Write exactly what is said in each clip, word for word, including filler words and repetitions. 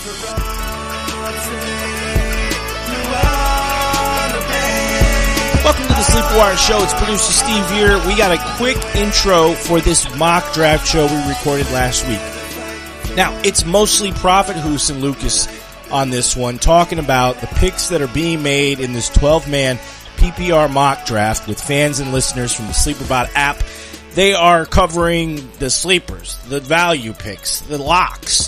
Welcome to the Sleeper Wire Show. It's producer Steve here. We got a quick intro for this mock draft show we recorded last week. Now, it's mostly Prophet Hoos and Lucas on this one, talking about the picks that are being made in this twelve-man P P R mock draft with fans and listeners from the SleeperBot app. They are covering the sleepers, the value picks, the locks,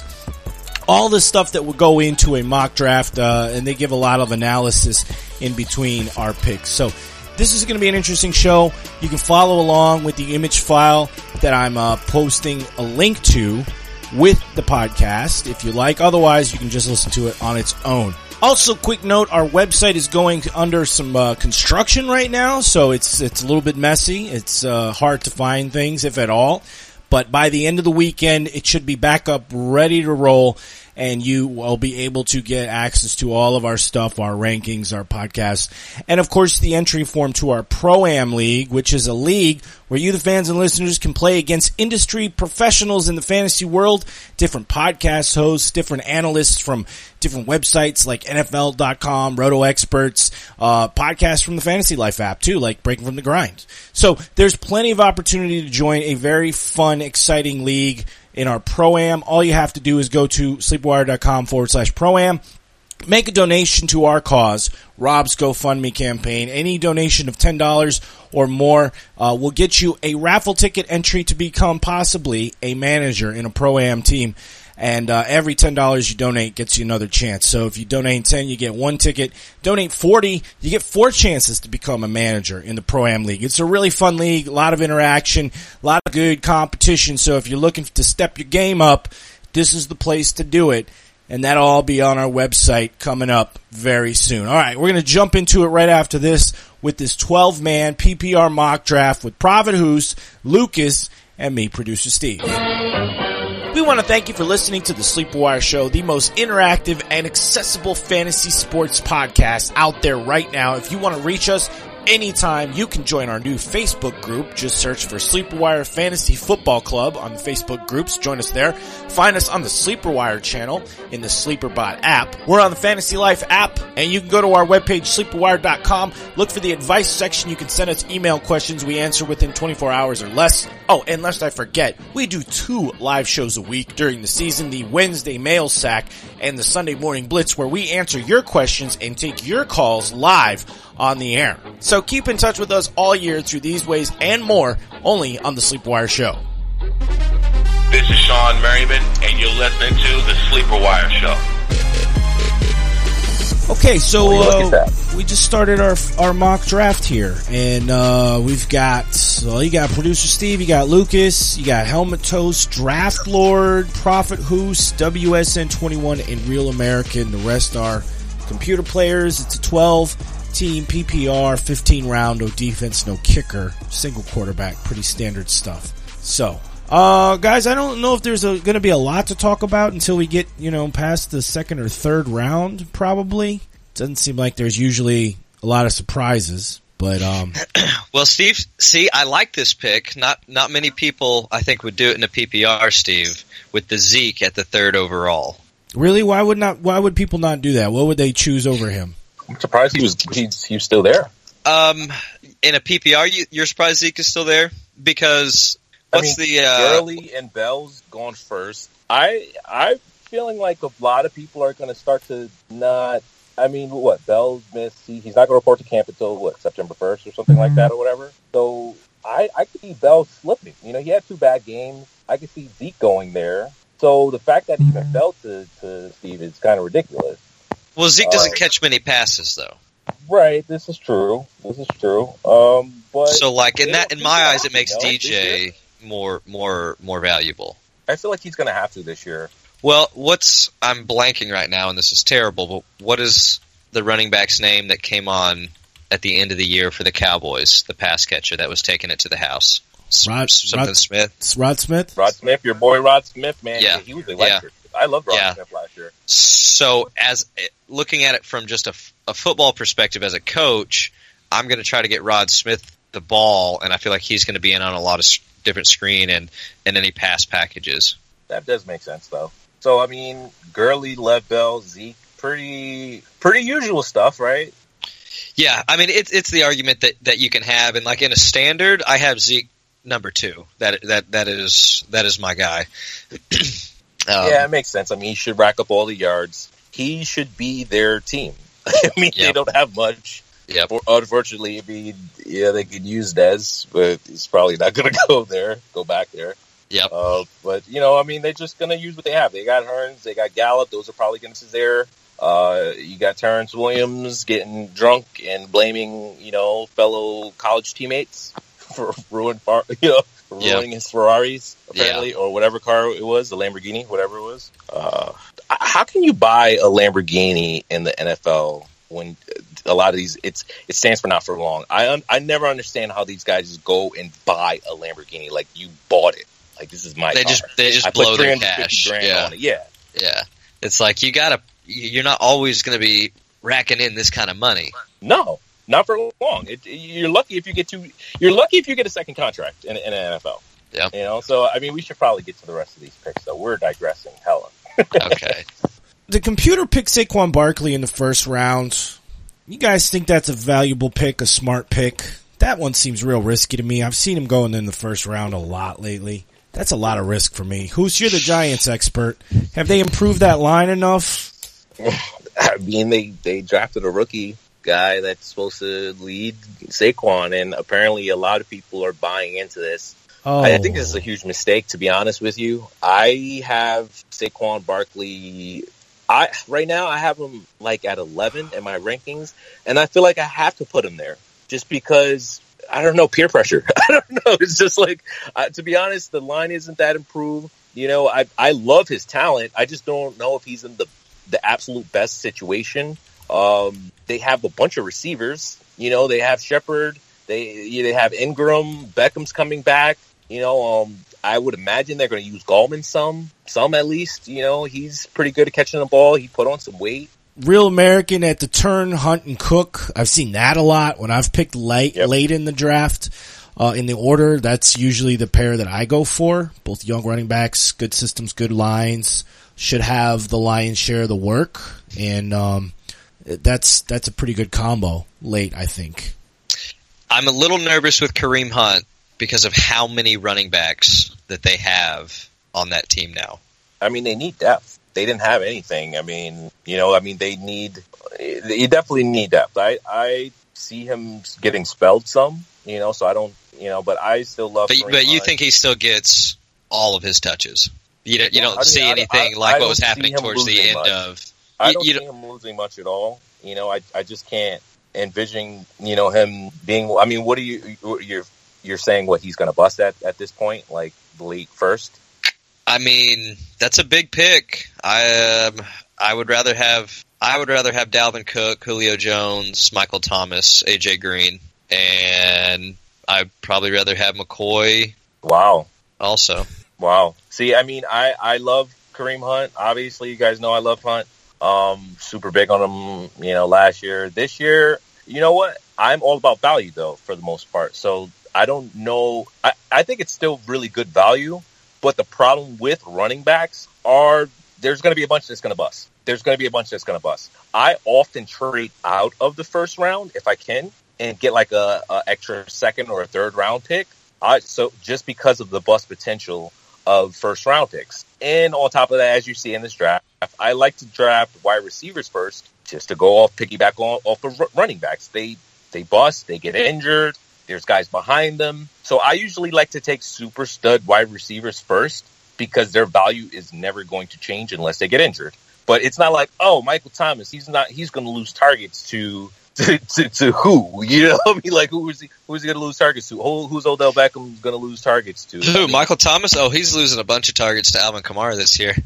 all the stuff that would go into a mock draft, uh, and they give a lot of analysis in between our picks. So this is going to be an interesting show. You can follow along with the image file that I'm uh, posting a link to with the podcast if you like. Otherwise, you can just listen to it on its own. Also, quick note, our website is going under some uh, construction right now, so it's it's a little bit messy. It's uh, hard to find things, if at all. But by the end of the weekend, it should be back up, ready to roll, and you will be able to get access to all of our stuff, our rankings, our podcasts, and of course the entry form to our Pro-Am League, which is a league where you, the fans and listeners, can play against industry professionals in the fantasy world, different podcast hosts, different analysts from different websites like N F L dot com, Roto Experts, uh, podcasts from the Fantasy Life app too, like Breaking from the Grind. So there's plenty of opportunity to join a very fun, exciting league in our Pro-Am. All you have to do is go to sleepwire.com forward slash Pro-Am. Make a donation to our cause, Rob's GoFundMe campaign. Any donation of ten dollars or more uh, will get you a raffle ticket entry to become possibly a manager in a Pro-Am team. And uh, every ten dollars you donate gets you another chance. So if you donate ten, you get one ticket. Donate forty, you get four chances to become a manager in the Pro-Am League. It's a really fun league, a lot of interaction, a lot of good competition. So if you're looking to step your game up, this is the place to do it. And that'll all be on our website coming up very soon. All right, we're going to jump into it right after this with this twelve-man P P R mock draft with Prophet Hoos, Lucas, and me, producer Steve. We want to thank you for listening to the Sleeper Wire Show, the most interactive and accessible fantasy sports podcast out there right now. If you want to reach us anytime, you can join our new Facebook group. Just search for Sleeper Wire Fantasy Football Club on the Facebook groups. Join us there. Find us on the Sleeper Wire channel in the SleeperBot app. We're on the Fantasy Life app, and you can go to our webpage, sleeper wire dot com. Look for the advice section. You can send us email questions we answer within twenty-four hours or less. Oh, and lest I forget, we do two live shows a week during the season, the Wednesday Mail Sack and the Sunday Morning Blitz, where we answer your questions and take your calls live on the air. So keep in touch with us all year through these ways and more, only on the Sleeper Wire Show. This is Sean Merriman, and you're listening to the Sleeper Wire Show. Okay, so uh, we just started our our mock draft here, and uh, we've got, well, you got producer Steve, you got Lucas, you got Helmet Toast, Draft Lord, Prophet Hoos, W S N twenty-one, and Real American. The rest are computer players. It's a twelve-team P P R, fifteen round, no defense, no kicker, single quarterback, pretty standard stuff. So, uh, guys, I don't know if there's going to be a lot to talk about until we get, you know, past the second or third round, probably. Doesn't seem like there's usually a lot of surprises, but, um. Well, Steve, see, I like this pick. Not, not many people, I think, would do it in a P P R, Steve, with the Zeke at the third overall. Really? Why would not, why would people not do that? What would they choose over him? I'm surprised he was, he's, he was still there. Um, in a P P R, you, you're surprised Zeke is still there? Because, what's I mean, the, uh. Gurley and Bell's going first. I, I'm feeling like a lot of people are going to start to not, I mean, what, Bell's missed, he, he's not going to report to camp until, what, September first or something like that or whatever. So, I, I could see Bell slipping. You know, he had two bad games. I could see Zeke going there. So, the fact that he even fell to, to Steve is kind of ridiculous. Well, Zeke doesn't um, catch many passes, though. Right, this is true. This is true. Um, but so, like, in that, in my eyes, it makes you know, D J more, more, more valuable. I feel like he's going to have to this year. Well, what's, I'm blanking right now, and this is terrible, but what is the running back's name that came on at the end of the year for the Cowboys, the pass catcher that was taking it to the house? Rod, Something Rod, Smith? Rod Smith? Rod Smith, your boy Rod Smith, man. Yeah. He was electric. Yeah. I loved Rod yeah. Smith last year. So, as looking at it from just a, a football perspective as a coach, I'm going to try to get Rod Smith the ball, and I feel like he's going to be in on a lot of different screen and, and any pass packages. That does make sense, though. So, I mean, Gurley, Lev Bell, Zeke, pretty pretty usual stuff, right? Yeah, I mean, it's it's the argument that, that you can have, and like in a standard, I have Zeke number two. That that that is that is my guy. um, yeah, it makes sense. I mean, he should rack up all the yards. He should be their team. I mean, yep. They don't have much. Yep. Unfortunately, I mean, yeah, they could use Dez, but he's probably not going to go there, go back there. Yep. Uh, but, you know, I mean, they're just going to use what they have. They got Hearns, they got Gallup. Those are probably going to be there. Uh, you got Terrence Williams getting drunk and blaming, you know, fellow college teammates for ruin, you know, for ruining yep. his Ferraris, apparently, yeah. or whatever car it was, the Lamborghini, whatever it was. Uh, how can you buy a Lamborghini in the N F L when a lot of these, it's it stands for not for long? I un, I never understand how these guys just go and buy a Lamborghini like you bought it. Like, this is my they car. Just, they just I blow their cash. Grand yeah. on it. Yeah. Yeah. It's like, you gotta, you're not always going to be racking in this kind of money. No, not for long. It, you're lucky if you get to, you're lucky if you get a second contract in, in an N F L. Yeah. You know, so, I mean, we should probably get to the rest of these picks, though. We're digressing hella. Okay. The computer picked Saquon Barkley in the first round. You guys think that's a valuable pick, a smart pick? That one seems real risky to me. I've seen him going in the first round a lot lately. That's a lot of risk for me. Who's you're the Giants expert? Have they improved that line enough? I mean, they, they drafted a rookie guy that's supposed to lead Saquon, and apparently a lot of people are buying into this. Oh. I think this is a huge mistake, to be honest with you. I have Saquon Barkley. I right now I have him like at eleven in my rankings, and I feel like I have to put him there just because, I don't know, peer pressure. I don't know. It's just like, uh, to be honest, the line isn't that improved. You know, I I love his talent. I just don't know if he's in the the absolute best situation. Um, they have a bunch of receivers. You know, they have Shepard. They they have Ingram. Beckham's coming back. You know, um, I would imagine they're going to use Gallman some, some at least. You know, he's pretty good at catching the ball. He put on some weight. Real American at the turn, Hunt and Cook. I've seen that a lot when I've picked late, yep. late in the draft. Uh, in the order, that's usually the pair that I go for. Both young running backs, good systems, good lines, should have the lion's share of the work. And, um, that's, that's a pretty good combo late, I think. I'm a little nervous with Kareem Hunt because of how many running backs that they have on that team now. I mean, they need depth. They didn't have anything. I mean, you know, I mean, they need, you definitely need depth. I, I see him getting spelled some, you know, so I don't, you know, but I still love But, but you Hunt. think he still gets all of his touches? You don't, you don't I mean, see I, anything I, like I what was happening towards the end much. of... I don't you, see him losing much at all. You know, I, I just can't envision, you know, him being, I mean, what are you, you're, you're saying what he's going to bust at, at this point, like late first? I mean, that's a big pick. I, um, I would rather have, I would rather have Dalvin Cook, Julio Jones, Michael Thomas, A J Green, and I'd probably rather have McCoy. Wow. Also. Wow. See, I mean, I, I love Kareem Hunt. Obviously, you guys know I love Hunt. Um, super big on him, you know, last year. This year, you know what? I'm all about value, though, for the most part. So I don't know. I, I think it's still really good value, but the problem with running backs are there's going to be a bunch that's going to bust. There's going to be a bunch that's going to bust. I often trade out of the first round if I can and get like a, a extra second or a third round pick. I so just because of the bust potential of first round picks. And on top of that, as you see in this draft, I like to draft wide receivers first just to go off, piggyback on, off of r- running backs. They, they bust, they get injured. There's guys behind them. So I usually like to take super stud wide receivers first because their value is never going to change unless they get injured. But it's not like, oh, Michael Thomas, he's not, he's going to lose targets to, to, to, to who? You know what I mean? Like, who is he, who is he going to lose targets to? Who, who's Odell Beckham going to lose targets to? Who, I mean, Michael Thomas? Oh, he's losing a bunch of targets to Alvin Kamara this year.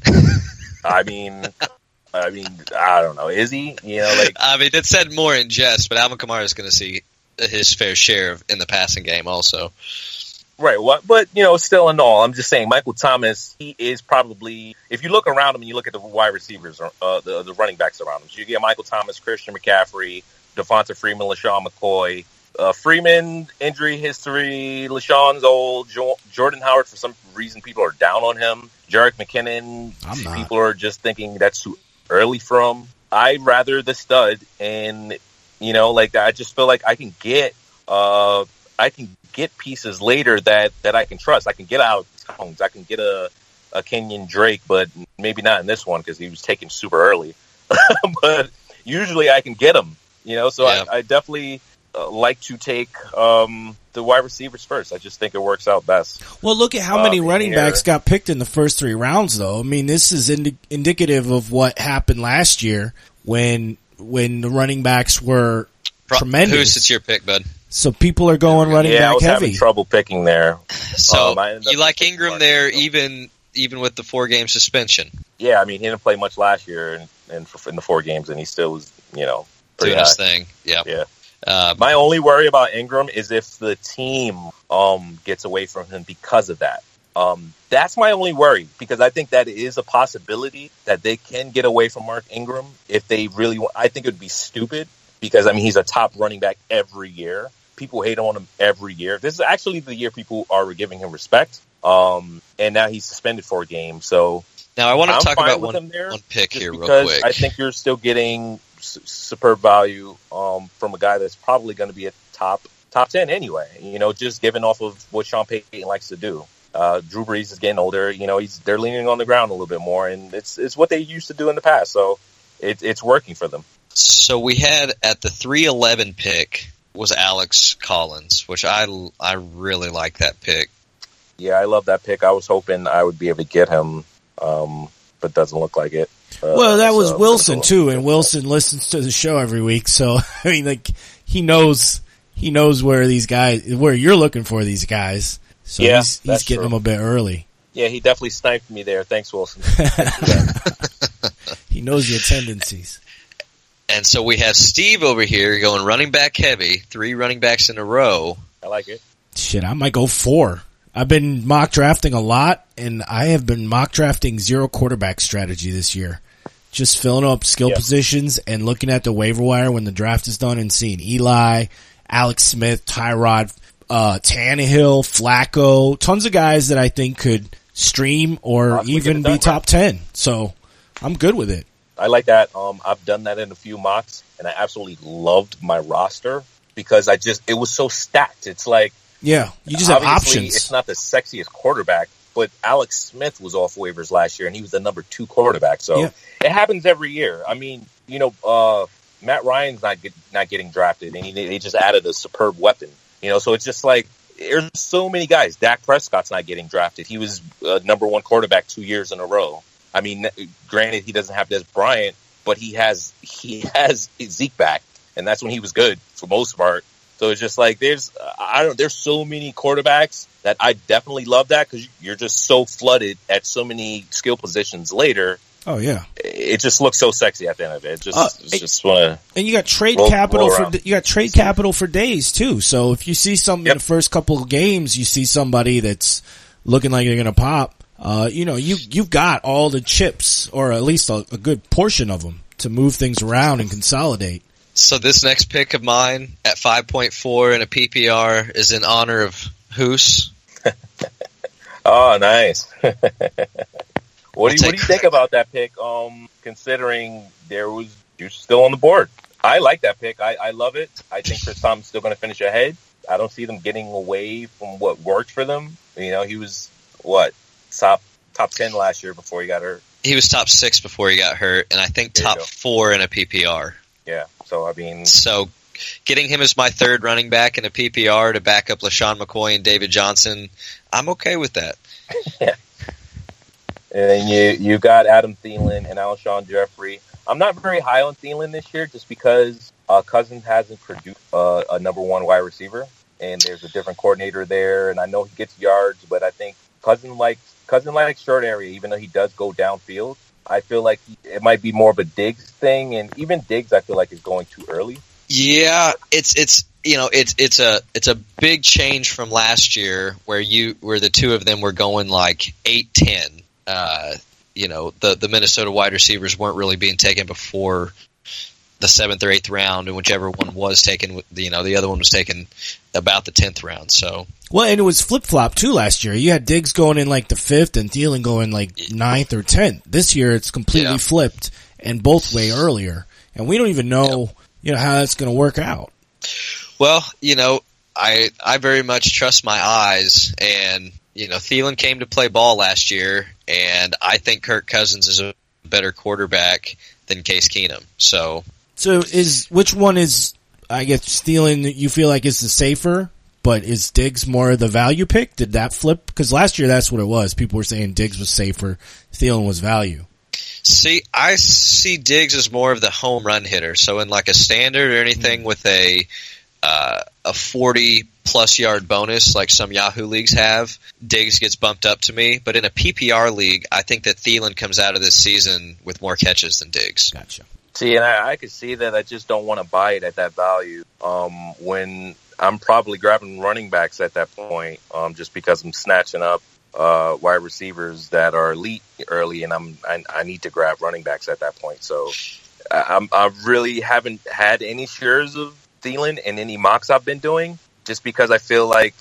I mean, I mean, I don't know. Is he? You know, like, I mean, that's said more in jest, but Alvin Kamara is going to see his fair share of, in the passing game also. Right. What? But, you know, still in all, I'm just saying Michael Thomas, he is probably, if you look around him and you look at the wide receivers, uh, the, the running backs around him, so you get Michael Thomas, Christian McCaffrey, Devonta Freeman, LaShawn McCoy, uh, Freeman, injury history. LaShawn's old. Jo- Jordan Howard, for some reason, people are down on him. Jerick McKinnon, I'm not. people are just thinking that's too early for him. I'd rather the stud, and you know, like I just feel like I can get, uh, I can get pieces later that, that I can trust. I can get out Towns. I can get a, a Kenyon Drake, but maybe not in this one because he was taken super early. But usually I can get him, you know. So yeah. I, I definitely uh, like to take um, the wide receivers first. I just think it works out best. Well, look at how uh, many running here. backs got picked in the first three rounds, though. I mean, this is indi- indicative of what happened last year when when the running backs were Pro- tremendous. Who's it's your pick, bud? So people are going running yeah, back I was heavy. having trouble picking there. So um, you like Ingram there, Martin, so. even even with the four game suspension, Yeah, I mean he didn't play much last year in, in, in the four games, and he still was, you know, pretty doing high. his thing. Yeah. Yeah. Um, My only worry about Ingram is if the team um, gets away from him because of that. Um, that's my only worry, because I think that is a possibility that they can get away from Mark Ingram if they really want. I think it would be stupid because, I mean, he's a top running back every year. People hate on him every year. This is actually the year people are giving him respect. Um, and now he's suspended for a game. So now I want to I'm talk fine about with one, him there, one pick just here real because quick. I think you're still getting s- superb value um, from a guy that's probably going to be a top top ten anyway. You know, just given off of what Sean Payton likes to do. Uh, Drew Brees is getting older. You know, he's they're leaning on the ground a little bit more, and it's it's what they used to do in the past. So it, it's working for them. So we had at the three eleven pick was Alex Collins, which I, I really like that pick. Yeah, I love that pick. I was hoping I would be able to get him, um, but doesn't look like it. Uh, Well, that was so- Wilson too, and Wilson listens to the show every week, so I mean, like he knows he knows where these guys, where you're looking for these guys. So Yeah, he's, he's that's getting true. them a bit early. Yeah, he definitely sniped me there. Thanks, Wilson. He knows your tendencies. And so we have Steve over here going running back heavy, three running backs in a row. I like it. Shit, I might go four. I've been mock drafting a lot, and I have been mock drafting zero quarterback strategy this year. Just filling up skill Yeah. positions and looking at the waiver wire when the draft is done and seeing Eli, Alex Smith, Tyrod, uh, Tannehill, Flacco, tons of guys that I think could stream or Possibly even get it be done, top ten. So I'm good with it. I like that. Um, I've done that in a few mocks, and I absolutely loved my roster because I just it was so stacked. It's like Yeah, you just have obviously options. it's not the sexiest quarterback, but Alex Smith was off waivers last year, and he was the number two quarterback. So Yeah. it happens every year. I mean, you know, uh, Matt Ryan's not get, not getting drafted, and he, they just added a superb weapon. You know, so it's just like there's so many guys. Dak Prescott's not getting drafted. He was uh, number one quarterback two years in a row. I mean, granted, he doesn't have Des Bryant, but he has he has Zeke back, and that's when he was good for most part. So it's just like there's I don't there's so many quarterbacks that I definitely love that because you're just so flooded at so many skill positions later. Oh yeah, It just looks so sexy at the end of it. It just Uh, it's just want to. and you got trade Roll- capital roll for around. you got trade capital for days too. So if you see something Yep. in the first couple of games, you see somebody that's looking like they're going to pop. Uh, you know, you you've got all the chips, or at least a, a good portion of them, to move things around and consolidate. So this next pick of mine at five point four in a P P R is in honor of Hoos. Oh, nice. what do you what do take you think about that pick? Um, considering there was you're still on the board. I like that pick. I, I love it. I think Chris Thomas is still going to finish ahead. I don't see them getting away from what worked for them. You know, he was what top top ten last year before he got hurt. He was top six before he got hurt, and I think There you top go. four in a P P R. Yeah. So I mean, So getting him as my third running back in a P P R to back up LaShawn McCoy and David Johnson, I'm okay with that. and you you got Adam Thielen and Alshon Jeffrey. I'm not very high on Thielen this year, just because uh, Cousins hasn't produced uh, a number one wide receiver, and there's a different coordinator there. And I know he gets yards, but I think Cousins likes Cousins likes short area, even though he does go downfield. I feel like he, it might be more of a Diggs thing, and even Diggs, I feel like is going too early. Yeah, it's it's you know it's it's a it's a big change from last year where you where the two of them were going like eight ten. Uh, you know the the Minnesota wide receivers weren't really being taken before the seventh or eighth round, and whichever one was taken, you know, the other one was taken about the tenth round. So, well, and it was flip flop too last year. You had Diggs going in like the fifth and Thielen going like ninth or tenth. This year it's completely yeah. flipped and both way earlier, and we don't even know, yeah. you know, how that's going to work out. Well, you know, I I very much trust my eyes, and you know, Thielen came to play ball last year, and I think Kirk Cousins is a better quarterback than Case Keenum. So, so is which one is I guess Thielen? You feel like is the safer, but is Diggs more the value pick? Did that flip? Because last year that's what it was. People were saying Diggs was safer, Thielen was value. See, I see Diggs as more of the home run hitter. So in like a standard or anything mm-hmm. with a uh, a forty plus yard bonus like some Yahoo leagues have, Diggs gets bumped up to me. But in a P P R league, I think that Thielen comes out of this season with more catches than Diggs. Gotcha. See, and I, I could see that. I just don't want to buy it at that value. Um, when I'm probably grabbing running backs at that point, um, just because I'm snatching up uh, wide receivers that are elite early, and I'm I, I need to grab running backs at that point. So I, I'm, I really haven't had any shares of Thielen in any mocks I've been doing, just because I feel like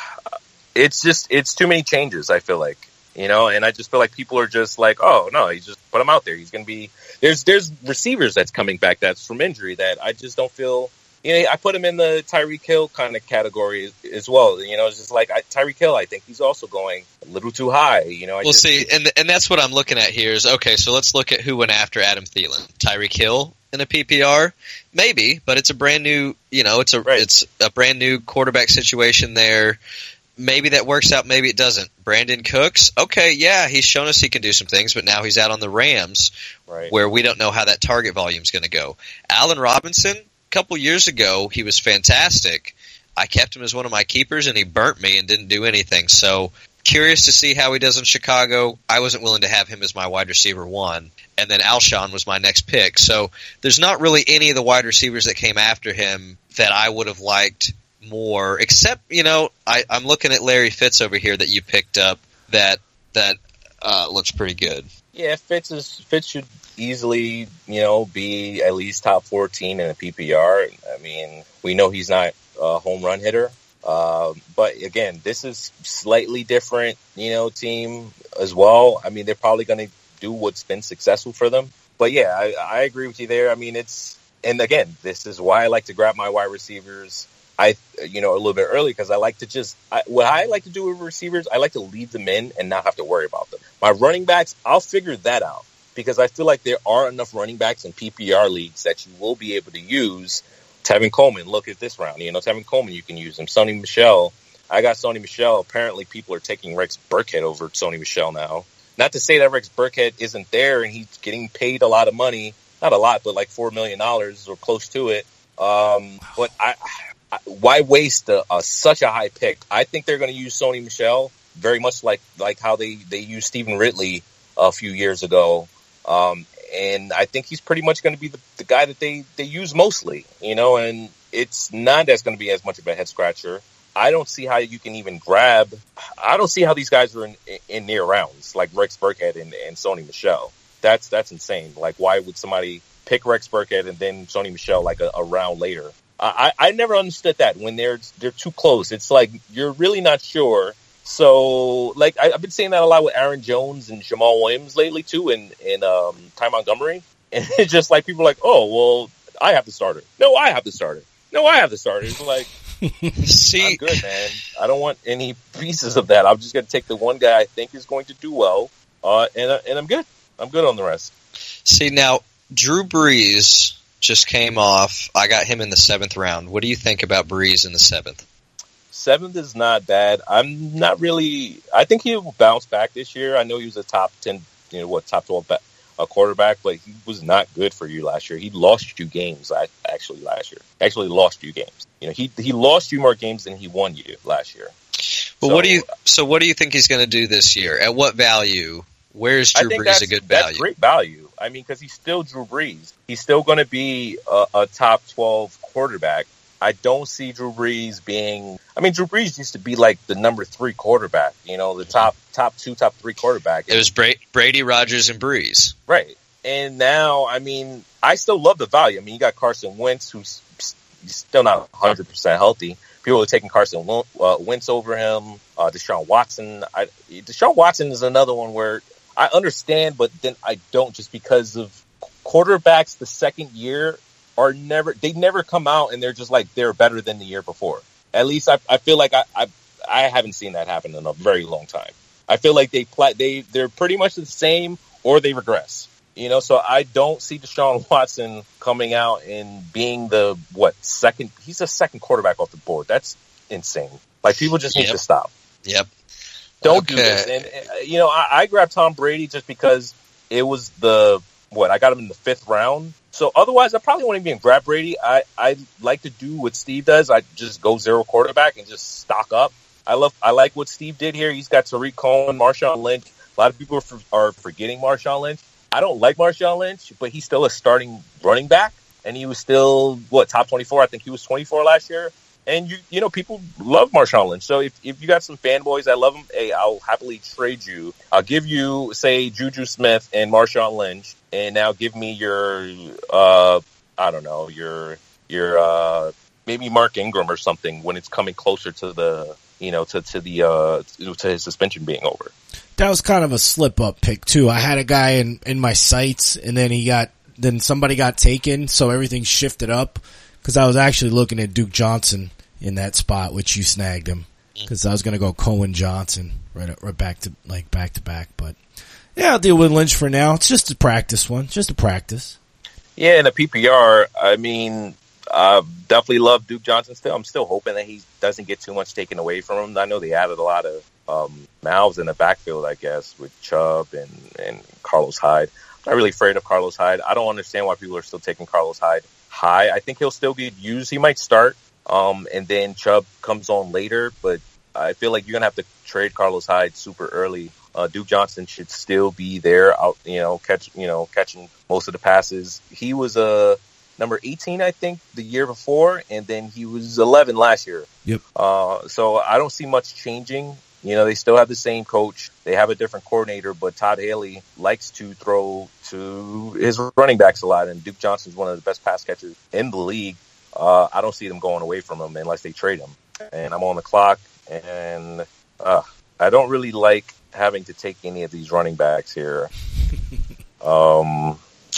it's just it's too many changes. I feel like, you know, and I just feel like people are just like, oh no, he just put him out there. He's going to be there's there's receivers that's coming back that's from injury that I just don't feel. You know, I put him in the Tyreek Hill kind of category as well. You know, it's just like I, Tyreek Hill. I think he's also going a little too high. You know, I well, just, see, and and that's what I'm looking at here. Is okay. So let's look at who went after Adam Thielen. Tyreek Hill in a P P R, maybe, but it's a brand new. You know, it's a right. it's a brand new quarterback situation there. Maybe that works out, maybe it doesn't. Brandon Cooks, okay, yeah, he's shown us he can do some things, but now he's out on the Rams, right. where we don't know how that target volume is going to go. Allen Robinson, a couple years ago, he was fantastic. I kept him as one of my keepers, and he burnt me and didn't do anything. So curious to see how he does in Chicago. I wasn't willing to have him as my wide receiver one, and then Alshon was my next pick. So there's not really any of the wide receivers that came after him that I would have liked more, except, you know, I, I'm looking at Larry Fitz over here that you picked up that that uh, looks pretty good. Yeah, Fitz is Fitz should easily, you know, be at least top fourteen in a P P R. I mean, we know he's not a home run hitter, uh, but again, this is slightly different, you know, team as well. I mean, they're probably going to do what's been successful for them. But yeah, I, I agree with you there. I mean, it's and again, this is why I like to grab my wide receivers. I, you know, a little bit early because I like to just, I, what I like to do with receivers, I like to leave them in and not have to worry about them. My running backs, I'll figure that out because I feel like there are enough running backs in P P R leagues that you will be able to use. Tevin Coleman, look at this round. You know, Tevin Coleman, you can use him. Sony Michel, I got Sony Michel. Apparently people are taking Rex Burkhead over Sony Michel now. Not to say that Rex Burkhead isn't there and he's getting paid a lot of money. Not a lot, but like four million dollars or close to it. Um, but I... Why waste a, a, such a high pick? I think they're going to use Sony Michel very much like like how they, they used Stephen Ridley a few years ago. Um, and I think he's pretty much going to be the, the guy that they, they use mostly, you know, and it's not that's going to be as much of a head scratcher. I don't see how you can even grab. I don't see how these guys are in, in near rounds like Rex Burkhead and, and Sony Michel. That's that's insane. Like, why would somebody pick Rex Burkhead and then Sony Michel like a, a round later? I, I never understood that when they're they're too close. It's like you're really not sure. So, like I, I've been saying that a lot with Aaron Jones and Jamal Williams lately too, and and um, Ty Montgomery. And it's just like people are like, oh well, I have the starter. No, I have the starter. No, I have the starter. It's like, see, I'm good, man. I don't want any pieces of that. I'm just gonna take the one guy I think is going to do well, uh, and and I'm good. I'm good on the rest. See now, Drew Brees just came off. I got him in the seventh round. What do you think about Brees in the seventh? Seventh is not bad. I'm not really. I think he'll bounce back this year. I know he was a top ten, you know, what top twelve ba- a quarterback, but he was not good for you last year. He lost you games. I actually last year actually lost you games. You know, he he lost you more games than he won you last year. Well, so, what do you? So, what do you think he's going to do this year? At what value? Where is Drew Brees a good value? That's great value. I mean, because he's still Drew Brees. He's still going to be a, a top twelve quarterback. I don't see Drew Brees being. I mean, Drew Brees used to be like the number three quarterback. You know, the top top two, top three quarterback. It was Bra- Brady, Rodgers, and Brees. Right. And now, I mean, I still love the value. I mean, you got Carson Wentz, who's still not one hundred percent healthy. People are taking Carson Wentz over him. Uh, Deshaun Watson. I, Deshaun Watson is another one where I understand, but then I don't, just because of quarterbacks the second year are never, they never come out and they're just like, they're better than the year before. At least I, I feel like I, I, I haven't seen that happen in a very long time. I feel like they play, they, they're pretty much the same or they regress. You know, so I don't see Deshaun Watson coming out and being the, what, second, he's a second quarterback off the board. That's insane. Like, people just need yep. to stop. Yep. Don't okay. do this. And, you know, I, I grabbed Tom Brady just because it was the, what, I got him in the fifth round. So otherwise, I probably wouldn't even grab Brady. I, I like to do what Steve does. I just go zero quarterback and just stock up. I love, I like what Steve did here. He's got Tariq Cohen, Marshawn Lynch. A lot of people are, for, are forgetting Marshawn Lynch. I don't like Marshawn Lynch, but he's still a starting running back, and he was still, what, top twenty-four? I think he was twenty-four last year. And, you you know, people love Marshawn Lynch. So if, if you got some fanboys that love him, hey, I'll happily trade you. I'll give you, say, Juju Smith and Marshawn Lynch, and now give me your, uh, I don't know, your, your uh, maybe Mark Ingram or something when it's coming closer to the, you know, to, to the, uh, to his suspension being over. That was kind of a slip-up pick, too. I had a guy in, in my sights, and then he got then somebody got taken, so everything shifted up, because I was actually looking at Duke Johnson in that spot, which you snagged him, because I was going to go Cohen Johnson right right back to like back to back. But yeah, I'll deal with Lynch for now. It's just a practice one, just a practice. Yeah, in a P P R, I mean, I definitely love Duke Johnson still. I'm still hoping that he doesn't get too much taken away from him. I know they added a lot of Um, mouths in the backfield, I guess, with Chubb and, and Carlos Hyde. I'm not really afraid of Carlos Hyde. I don't understand why people are still taking Carlos Hyde high. I think he'll still get used. He might start, um, and then Chubb comes on later, but I feel like you're going to have to trade Carlos Hyde super early. Uh, Duke Johnson should still be there, out, you know, catch, you know, catching most of the passes. He was a uh, number eighteen, I think, the year before, and then he was eleven last year. Yep. Uh, so I don't see much changing. You know, they still have the same coach. They have a different coordinator, but Todd Haley likes to throw to his running backs a lot, and Duke Johnson's one of the best pass catchers in the league. Uh, I don't see them going away from him unless they trade him. And I'm on the clock, and uh, I don't really like having to take any of these running backs here. um,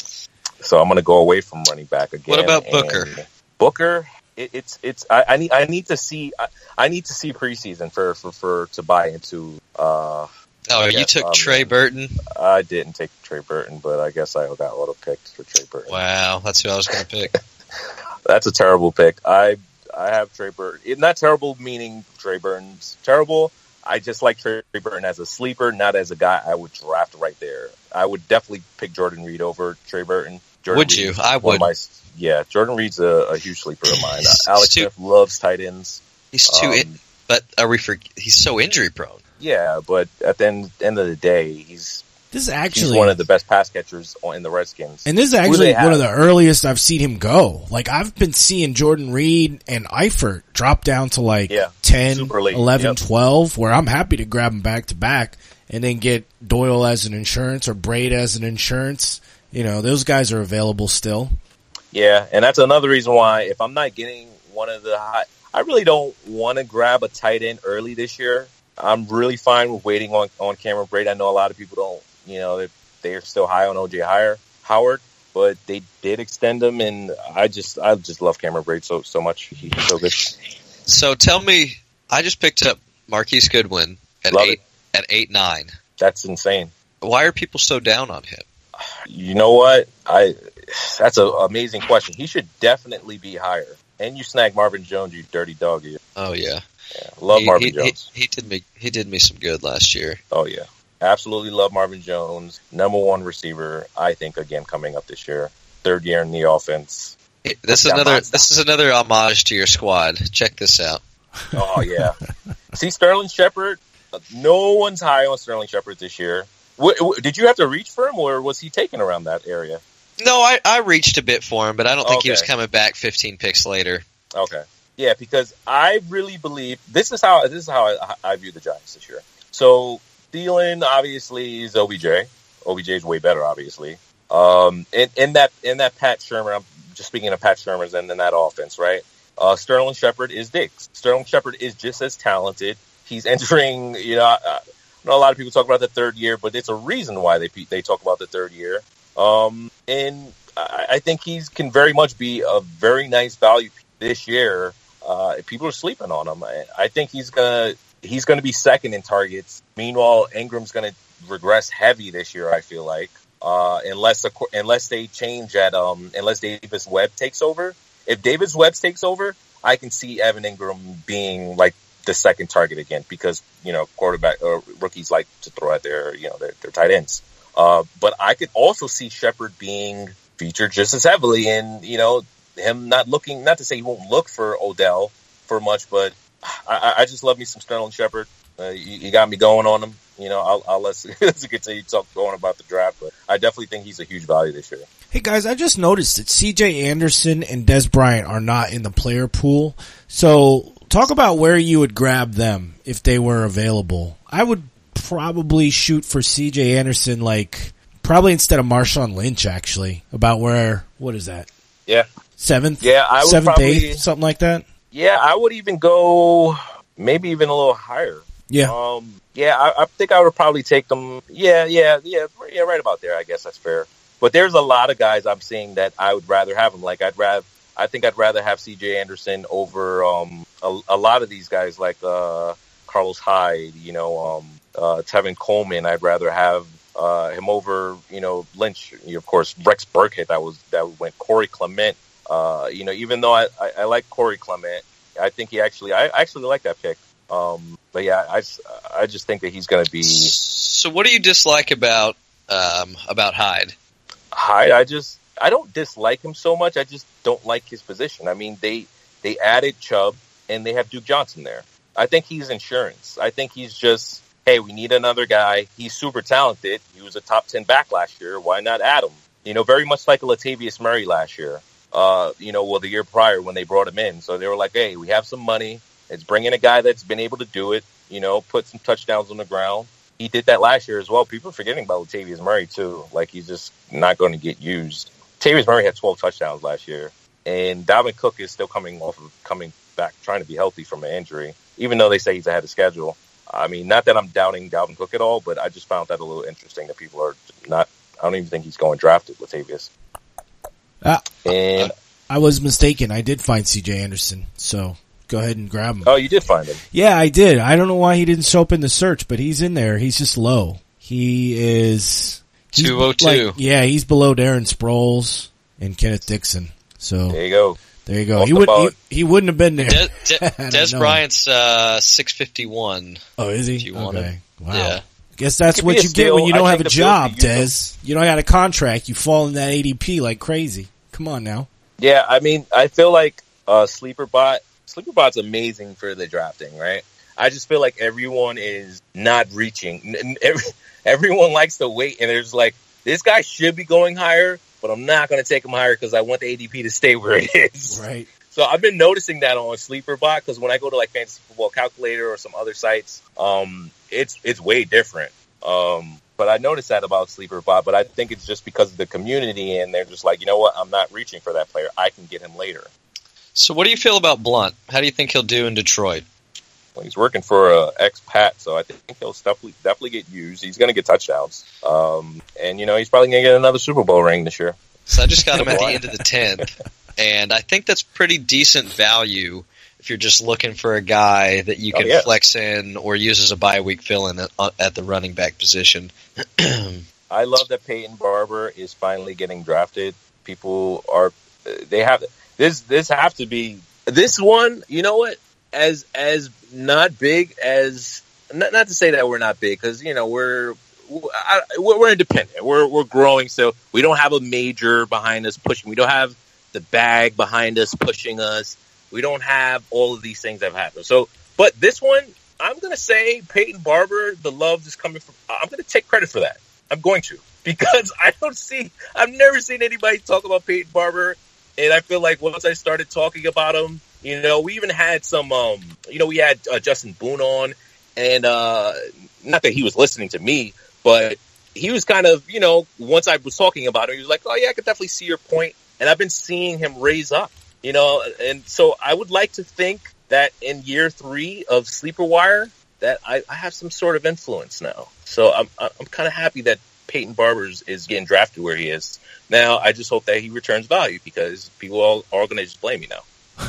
so I'm going to go away from running back again. What about Booker? Booker? It, it's it's I, I need I need to see I, I need to see preseason for, for, for to buy into. Uh, oh, you took um, Trey Burton? I didn't take Trey Burton, but I guess I got auto picked for Trey Burton. Wow, that's who I was going to pick. That's a terrible pick. I I have Trey Burton. It, not terrible meaning Trey Burton's terrible. I just like Trey Burton as a sleeper, not as a guy I would draft right there. I would definitely pick Jordan Reed over Trey Burton. Jordan would Reed's you? I would. My, yeah, Jordan Reed's a, a huge sleeper of mine. Uh, Alex too, Smith loves tight ends. He's too, um, in, but are we for, he's so injury prone. Yeah, but at the end, end of the day, he's this is actually he's one of the best pass catchers in the Redskins. And this is actually one of the earliest I've seen him go. Like, I've been seeing Jordan Reed and Eifert drop down to like yeah, ten, eleven, yep. twelve, where I'm happy to grab them back to back and then get Doyle as an insurance or Braid as an insurance. You know, those guys are available still. Yeah, and that's another reason why if I'm not getting one of the high, I really don't want to grab a tight end early this year. I'm really fine with waiting on, on Cameron Brate. I know a lot of people don't, you know, they're, they're still high on O J Howard, but they did extend him, and I just I just love Cameron Brate so so much. He's so good. So tell me, I just picked up Marquise Goodwin at love eight it. at eight nine. That's insane. Why are people so down on him? You know what? I that's an amazing question. He should definitely be higher. And you snag Marvin Jones, you dirty dog. You. Oh yeah, yeah love he, Marvin he, Jones. He, he did me he did me some good last year. Oh yeah, absolutely love Marvin Jones. Number one receiver, I think, again coming up this year. Third year in the offense. This is another. This is another homage to your squad. Check this out. Oh yeah. See, Sterling Shepard. No one's high on Sterling Shepard this year. W- w- did you have to reach for him, or was he taken around that area? No, I, I reached a bit for him, but I don't think okay. he was coming back fifteen picks later. Okay, yeah, because I really believe this is how this is how I, I view the Giants this year. So Thielen obviously is O B J. O B J is way better, obviously. Um, in, in that in that Pat Shermer, I'm just speaking of Pat Shermer's and in that offense, right? Uh, Sterling Shepard is Diggs. Sterling Shepard is just as talented. He's entering, you know, I, I know a lot of people talk about the third year, but it's a reason why they they talk about the third year. Um, and I, I think he can very much be a very nice value this year. Uh, people are sleeping on him. I, I think he's gonna he's gonna be second in targets. Meanwhile, Ingram's gonna regress heavy this year, I feel like. Uh, unless, unless they change at, um, unless Davis Webb takes over. If Davis Webb takes over, I can see Evan Ingram being like the second target again because, you know, quarterback or uh, rookies like to throw at their, you know, their, their tight ends. Uh, but I could also see Shepard being featured just as heavily in, you know, him not looking, not to say he won't look for Odell for much, but I, I just love me some Sterling Shepard. Uh, you, you got me going on him. You know, I'll, I'll let you continue to talk going about the draft, but I definitely think he's a huge value this year. Hey guys, I just noticed that C J Anderson and Des Bryant are not in the player pool. So talk about where you would grab them if they were available. I would probably shoot for C J Anderson, like probably instead of Marshawn Lynch, actually. About where, what is that? Yeah. Seventh? Yeah, I would Seventh, probably, eighth, something like that? Yeah, I would even go maybe even a little higher. Yeah. Um, yeah, I, I think I would probably take them. Yeah, yeah, yeah, yeah, right about there. I guess that's fair. But there's a lot of guys I'm seeing that I would rather have them. Like I'd rather, I think I'd rather have C J Anderson over um a, a lot of these guys like uh Carlos Hyde, you know, um uh Tevin Coleman. I'd rather have uh him over, you know, Lynch. You know, of course, Rex Burkhead. That was that went Corey Clement. Uh, you know, even though I, I, I like Corey Clement, I think he actually I actually like that pick. Um, but yeah, I, I just think that he's going to be. So, what do you dislike about um, about Hyde? Hyde, I just I don't dislike him so much. I just don't like his position. I mean, they they added Chubb and they have Duke Johnson there. I think he's insurance. I think he's just, hey, we need another guy. He's super talented. He was a top ten back last year. Why not add him? You know, very much like a Latavius Murray last year. Uh, you know, well, the year prior when they brought him in. So they were like, hey, we have some money. It's bringing a guy that's been able to do it, you know, put some touchdowns on the ground. He did that last year as well. People are forgetting about Latavius Murray, too. Like, he's just not going to get used. Latavius Murray had twelve touchdowns last year. And Dalvin Cook is still coming off of coming back, trying to be healthy from an injury, even though they say he's ahead of schedule. I mean, not that I'm doubting Dalvin Cook at all, but I just found that a little interesting that people are not, I don't even think he's going drafted, Latavius. Uh, and I was mistaken. I did find C J Anderson, so go ahead and grab him. Oh, you did find him? Yeah, I did. I don't know why he didn't show up in the search, but he's in there. He's just low. He is two oh two. Like, yeah, he's below Darren Sproles and Kenneth Dixon. So there you go. There you go. He would he, he wouldn't have been there. De- De- Des Bryant's uh, six fifty-one. Oh, is he? If you want okay. him. Wow. Yeah. Guess that's what you get when you don't have a job, Des. You don't got a contract. You fall in that A D P like crazy. Come on now. Yeah, I mean, I feel like uh, SleeperBot, SleeperBot's amazing for the drafting, right? I just feel like everyone is not reaching. Every, everyone likes to wait, and there's like, this guy should be going higher, but I'm not going to take him higher because I want the A D P to stay where it is. Right. So I've been noticing that on SleeperBot because when I go to like Fantasy Football Calculator or some other sites, um, it's it's way different. Um, but I noticed that about SleeperBot, but I think it's just because of the community, and they're just like, you know what, I'm not reaching for that player. I can get him later. So what do you feel about Blunt? How do you think he'll do in Detroit? Well, he's working for uh, ex-Pat, so I think he'll definitely, definitely get used. He's going to get touchdowns. Um, and, you know, he's probably going to get another Super Bowl ring this year. So I just got him at the end of the tenth, and I think that's pretty decent value if you're just looking for a guy that you can oh, yeah. flex in or use as a bye week fill-in at, at the running back position. I love that Peyton Barber is finally getting drafted. People are, they have, this, this have to be, this one, you know what, as, as not big as, not, not to say that we're not big, because, you know, we're, I, we're independent. We're, we're growing, so we don't have a major behind us pushing. We don't have the bag behind us pushing us. We don't have all of these things that have happened. So, but this one, I'm going to say Peyton Barber, the love is coming from, I'm going to take credit for that. I'm going to, because I don't see, I've never seen anybody talk about Peyton Barber. And I feel like once I started talking about him, you know, we even had some, um, you know, we had uh, Justin Boone on, and uh, not that he was listening to me, but he was kind of, you know, once I was talking about him, he was like, oh yeah, I could definitely see your point. And I've been seeing him raise up, you know, and so I would like to think that in year three of Sleeper Wire that I, I have some sort of influence now. So I'm I'm kind of happy that Peyton Barber is, is getting drafted where he is. Now I just hope that he returns value because people all, are going to just blame me now.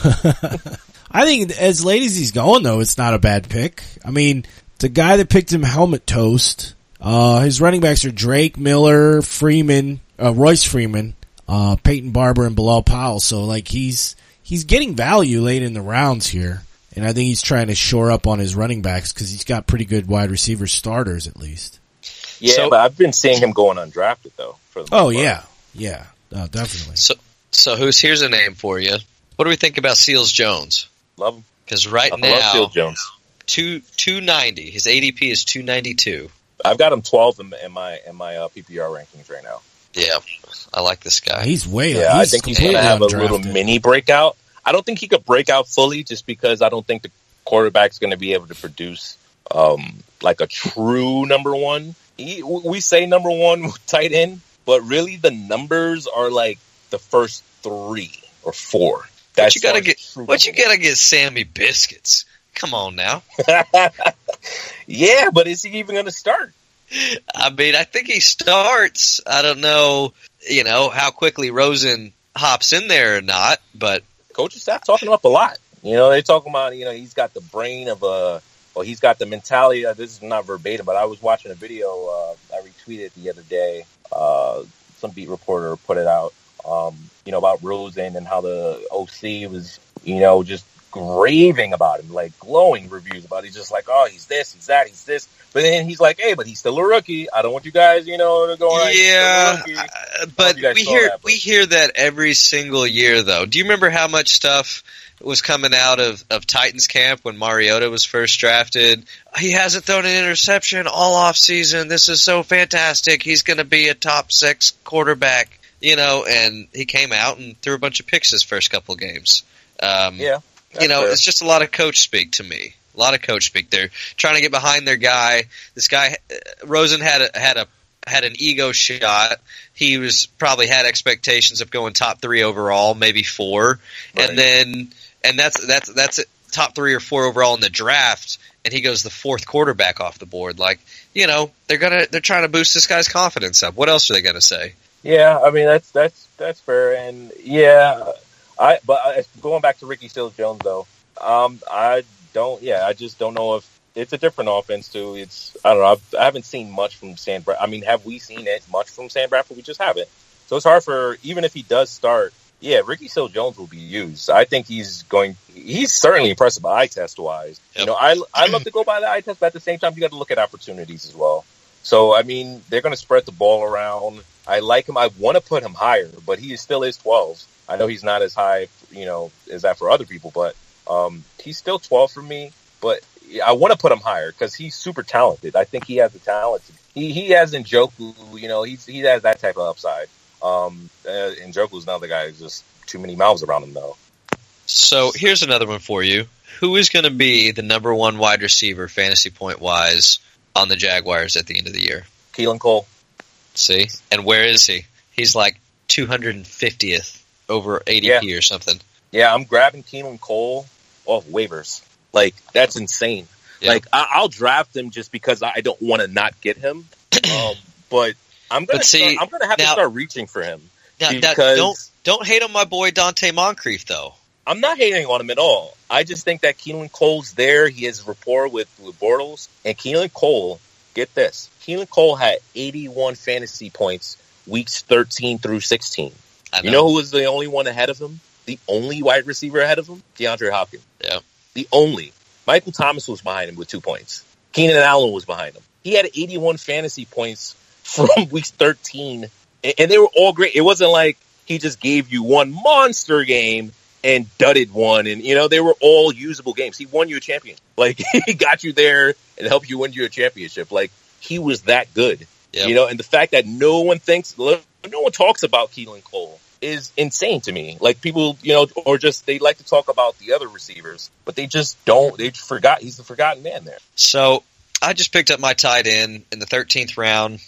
I think as late as he's going, though, it's not a bad pick. I mean, the guy that picked him, Helmet Toast, uh, his running backs are Drake, Miller, Freeman, uh, Royce Freeman, uh, Peyton Barber, and Bilal Powell. So, like, he's he's getting value late in the rounds here. And I think he's trying to shore up on his running backs because he's got pretty good wide receiver starters, at least. Yeah, so, but I've been seeing him going undrafted, though. For the oh, yeah. Yeah, oh, definitely. So, so who's here's a name for you. What do we think about Seals Jones? Love him. Because right I now, love Seals Jones. Two two ninety. His A D P is two ninety two. I've got him twelve in, in my in my uh, P P R rankings right now. Yeah, I like this guy. He's way. Yeah, he's I think he's going to have undrafted. a little mini breakout. I don't think he could break out fully, just because I don't think the quarterback's going to be able to produce um, like a true number one. He, we say number one tight end, but really the numbers are like the first three or four. But you gotta get, but you gotta get Sammy Biscuits. Come on now. Yeah, but is he even going to start? I mean, I think he starts. I don't know, you know, how quickly Rosen hops in there or not, but coaching staff talking him up a lot. You know, they're talking about, you know, he's got the brain of a, well, he's got the mentality. Uh, this is not verbatim, but I was watching a video uh, I retweeted the other day. Uh, some beat reporter put it out. Um, you know, about Rosen and how the O C was, you know, just raving about him, like glowing reviews about it. He's just like, oh, he's this, he's that, he's this. But then he's like, hey, but he's still a rookie. I don't want you guys, you know, to go on. Yeah, uh, but we hear that, but. we hear that every single year, though. Do you remember how much stuff was coming out of, of Titans camp when Mariota was first drafted? He hasn't thrown an interception all off season. This is so fantastic. He's going to be a top six quarterback. You know, and he came out and threw a bunch of picks his first couple of games. Um, yeah. You know, fair. It's just a lot of coach speak to me. A lot of coach speak. They're trying to get behind their guy. This guy, uh, Rosen had a, had a had an ego shot. He was probably had expectations of going top three overall, maybe four, right. and then and that's that's that's it, top three or four overall in the draft. And he goes the fourth quarterback off the board. Like, you know, they're gonna they're trying to boost this guy's confidence up. What else are they gonna say? Yeah, I mean that's that's that's fair, and yeah, I but I, going back to Ricky Seals Jones though, um, I don't, yeah, I just don't know if it's a different offense too. It's I don't know, I've, I haven't seen much from Sam Bradford. I mean, have we seen it much from Sam Bradford? We just haven't. So it's hard for, even if he does start, yeah, Ricky Seals Jones will be used. I think he's going. He's certainly impressive eye test wise. Yep. You know, I I love to go by the eye test, but at the same time, you got to look at opportunities as well. So I mean, they're going to spread the ball around. I like him. I want to put him higher, but he still is twelve. I know he's not as high, you know, as that for other people, but um, he's still twelve for me. But I want to put him higher because he's super talented. I think he has the talent. He he has Njoku, you know, he's he has that type of upside. Um, uh, Njoku's another guy who's just too many mouths around him, though. So here's another one for you. Who is going to be the number one wide receiver, fantasy point wise, on the Jaguars at the end of the year? Keelan Cole. See? And where is he? He's like two hundred fiftieth over A D P yeah. or something. Yeah, I'm grabbing Keelan Cole off waivers. Like, that's insane. Yeah. Like, I- I'll draft him just because I don't want to not get him. um, but I'm gonna see, start, I'm gonna have now, to start reaching for him. Now, because now, don't don't hate on my boy Dante Moncrief though. I'm not hating on him at all. I just think that Keelan Cole's there. He has rapport with, with Bortles. And Keelan Cole, get this, Keelan Cole had eighty-one fantasy points weeks thirteen through sixteen. Know. You know who was the only one ahead of him? The only wide receiver ahead of him? DeAndre Hopkins. Yeah. The only. Michael Thomas was behind him with two points. Keenan Allen was behind him. He had eighty-one fantasy points from week thirteen, and they were all great. It wasn't like he just gave you one monster game and dudded one, and, you know, they were all usable games. He won you a champion. Like, he got you there and helped you win you a championship. Like, he was that good. Yep. You know, and the fact that no one thinks, no one talks about Keelan Cole is insane to me. Like, people, you know, or just, they like to talk about the other receivers, but they just don't, they forgot, he's the forgotten man there. So, I just picked up my tight end in the thirteenth round.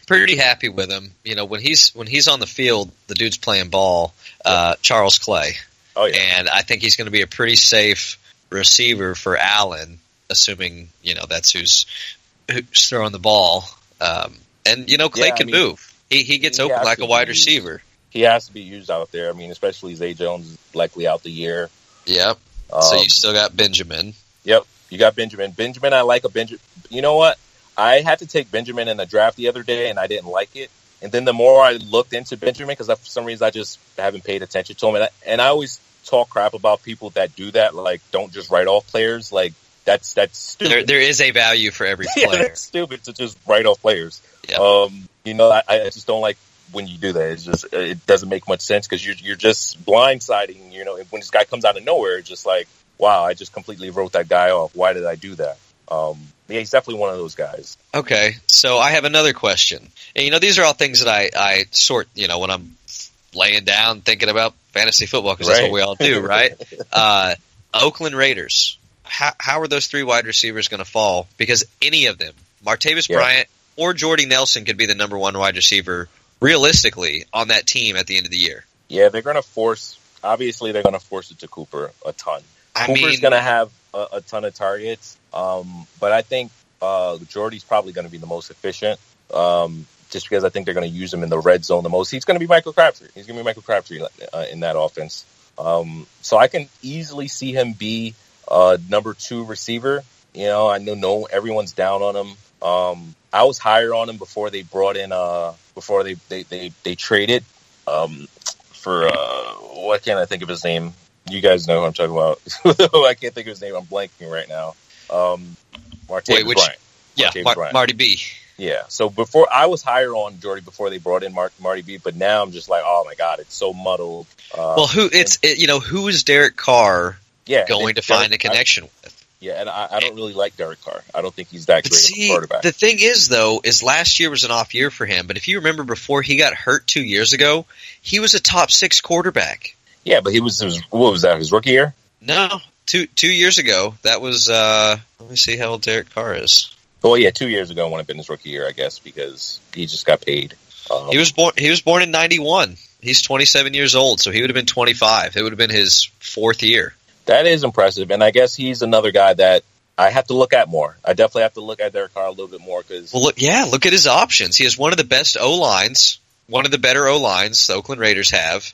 pretty happy with him. You know, when he's when he's on the field, the dude's playing ball. Uh, Charles Clay. Oh yeah. And I think he's going to be a pretty safe receiver for Allen, assuming you know that's who's who's throwing the ball. Um, and you know, Clay Yeah, I can mean, move. He he gets he open has like to a wide be used. receiver. He has to be used out there. I mean, especially Zay Jones is likely out the year. Yep. Um, so you still got Benjamin. Yep, you got Benjamin. Benjamin, I like a Benjamin. You know what? I had to take Benjamin in the draft the other day, and I didn't like it. And then the more I looked into Benjamin, because for some reason I just haven't paid attention to him, and I, and I always talk crap about people that do that, like don't just write off players. Like that's that's stupid. There there is a value for every Yeah, player. that's stupid to just write off players. Yep. Um, you know, I, I just don't like when you do that. It's just it doesn't make much sense because you're you're just blindsiding. You know, when this guy comes out of nowhere, it's just like, wow, I just completely wrote that guy off. Why did I do that? Um, yeah, he's definitely one of those guys. Okay, so I have another question. And, you know, these are all things that I, I sort, you know, when I'm laying down thinking about fantasy football, because that's Right. what we all do, right? uh, Oakland Raiders. How, how are those three wide receivers going to fall? Because any of them, Martavis Yeah. Bryant or Jordy Nelson, could be the number one wide receiver realistically on that team at the end of the year. Yeah, they're going to force. Obviously, they're going to force it to Cooper a ton. I Cooper's mean, going to have a, a ton of targets, um, but I think uh, Jordy's probably going to be the most efficient. Um, just because I think they're going to use him in the red zone the most. He's going to be Michael Crabtree. He's going to be Michael Crabtree uh, in that offense. Um, so I can easily see him be uh, number two receiver. You know, I know no everyone's down on him. Um, I was higher on him before they brought in uh, before they they they, they traded um, for uh, what can't I think of his name? You guys know who I'm talking about. I can't think of his name. I'm blanking right now. Um, Martavis Wait, which- Bryant. yeah, Martavis Mar- Bryant. Marty B. Yeah. So before I was higher on Jordy before they brought in Mar- Marty B, but now I'm just like, oh my god, it's so muddled. Uh, Well, who it's it, you know who is Derek Carr yeah, going they- to find a Derek- connection with? I, yeah, and I, I don't really like Derek Carr. I don't think he's that But great see, of a quarterback. the thing is, though, is last year was an off year for him. But if you remember, before he got hurt two years ago, he was a top six quarterback. Yeah, but he was, his, what was that? His rookie year? No, two two years ago. That was. Uh, let me see how old Derek Carr is. Well, yeah, two years ago would have been his rookie year, I guess, because he just got paid. Um, He was born. He was born in ninety-one. He's twenty-seven years old, so he would have been twenty-five. It would have been his fourth year. That is impressive, and I guess he's another guy that I have to look at more. I definitely have to look at Derek Carr a little bit more because Well, look, yeah, look at his options. He has one of the best O lines, one of the better O lines the Oakland Raiders have,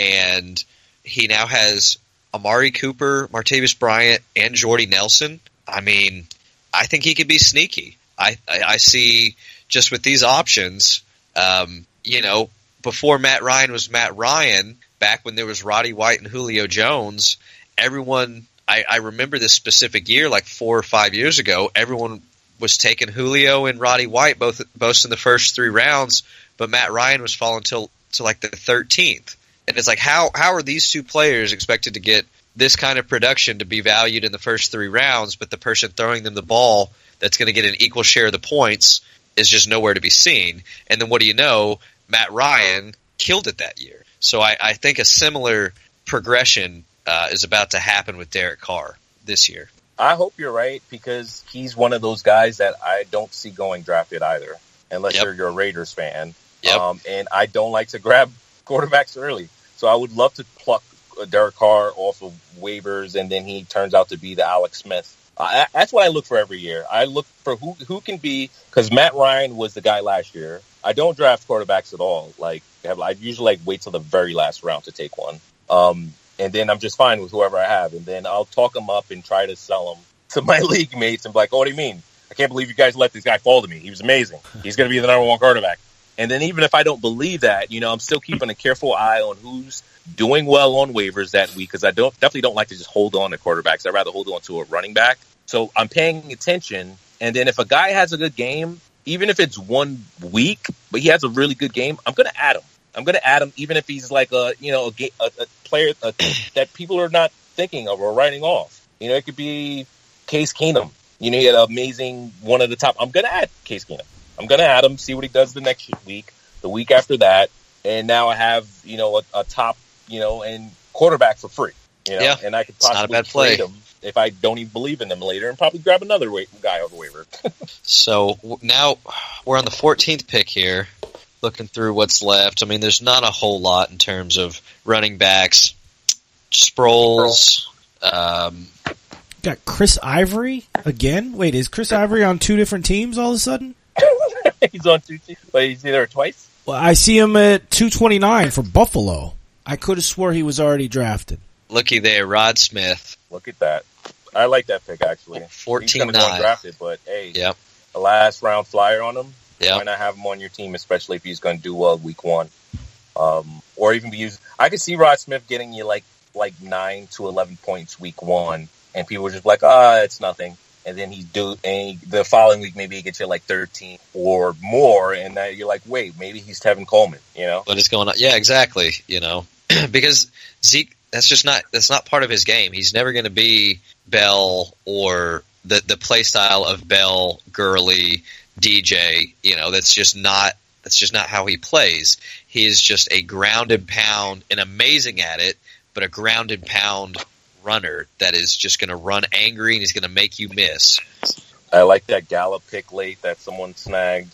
and he now has Amari Cooper, Martavis Bryant, and Jordy Nelson. I mean, I think he could be sneaky. I, I, I see just with these options, um, you know, before Matt Ryan was Matt Ryan, back when there was Roddy White and Julio Jones, everyone, I, I remember this specific year, like four or five years ago, everyone was taking Julio and Roddy White both both in the first three rounds, but Matt Ryan was falling till to like the thirteenth. And it's like, how how are these two players expected to get this kind of production to be valued in the first three rounds, but the person throwing them the ball that's going to get an equal share of the points is just nowhere to be seen? And then what do you know? Matt Ryan killed it that year. So I, I think a similar progression uh, is about to happen with Derek Carr this year. I hope you're right because he's one of those guys that I don't see going drafted either, unless Yep. you're, you're a Raiders fan. Yep. Um, and I don't like to grab quarterbacks early. So I would love to pluck Derek Carr off of waivers, and then he turns out to be the Alex Smith. Uh, that's what I look for every year. I look for who who can be, because Matt Ryan was the guy last year. I don't draft quarterbacks at all. Like I usually like wait till the very last round to take one. Um, and then I'm just fine with whoever I have. And then I'll talk them up and try to sell them to my league mates and be like, oh, what do you mean? I can't believe you guys let this guy fall to me. He was amazing. He's going to be the number one quarterback. And then even if I don't believe that, you know, I'm still keeping a careful eye on who's doing well on waivers that week, because I don't definitely don't like to just hold on to quarterbacks. I'd rather hold on to a running back. So I'm paying attention. And then if a guy has a good game, even if it's one week, but he has a really good game, I'm going to add him. I'm going to add him even if he's like a, you know, a, a, a player a, that people are not thinking of or writing off. You know, it could be Case Keenum. You know, he had an amazing one at the top. I'm going to add Case Keenum. I'm going to add him, see what he does the next week, the week after that. And now I have, you know, a, a top, you know, and quarterback for free. You know, Yeah, and I could it's not a possibly bad play. trade him if I don't even believe in them later, and probably grab another wa- guy off the waiver. So w- now we're on the fourteenth pick here, looking through what's left. I mean, there's not a whole lot in terms of running backs. Sproles. Um, Got Chris Ivory again. Wait, is Chris Ivory on two different teams all of a sudden? He's on two teams, but he's there twice. Well, I see him at two twenty-nine for Buffalo. I could have swore he was already drafted. looky there, Rod Smith. Look at that. I like that pick, actually. fourteen He's going to go nine. undrafted, but hey, Yep. a last round flyer on him. Yep. Why not have him on your team, especially if he's going to do well week one, um, or even be used. I could see Rod Smith getting you like like nine to eleven points week one, and people were just like, ah, it's nothing. And then he do and he, the following week maybe he gets you like thirteen or more, and now you're like, wait, maybe he's Tevin Coleman, you know? What is going on? Yeah, exactly. You know, because Zeke, that's just not that's not part of his game. He's never going to be Bell or the the play style of Bell, Gurley, D J. You know, that's just not that's just not how he plays. He is just a ground and pound, and amazing at it, but a ground and pound runner that is just going to run angry and he's going to make you miss. I like that Gallup pick late that someone snagged.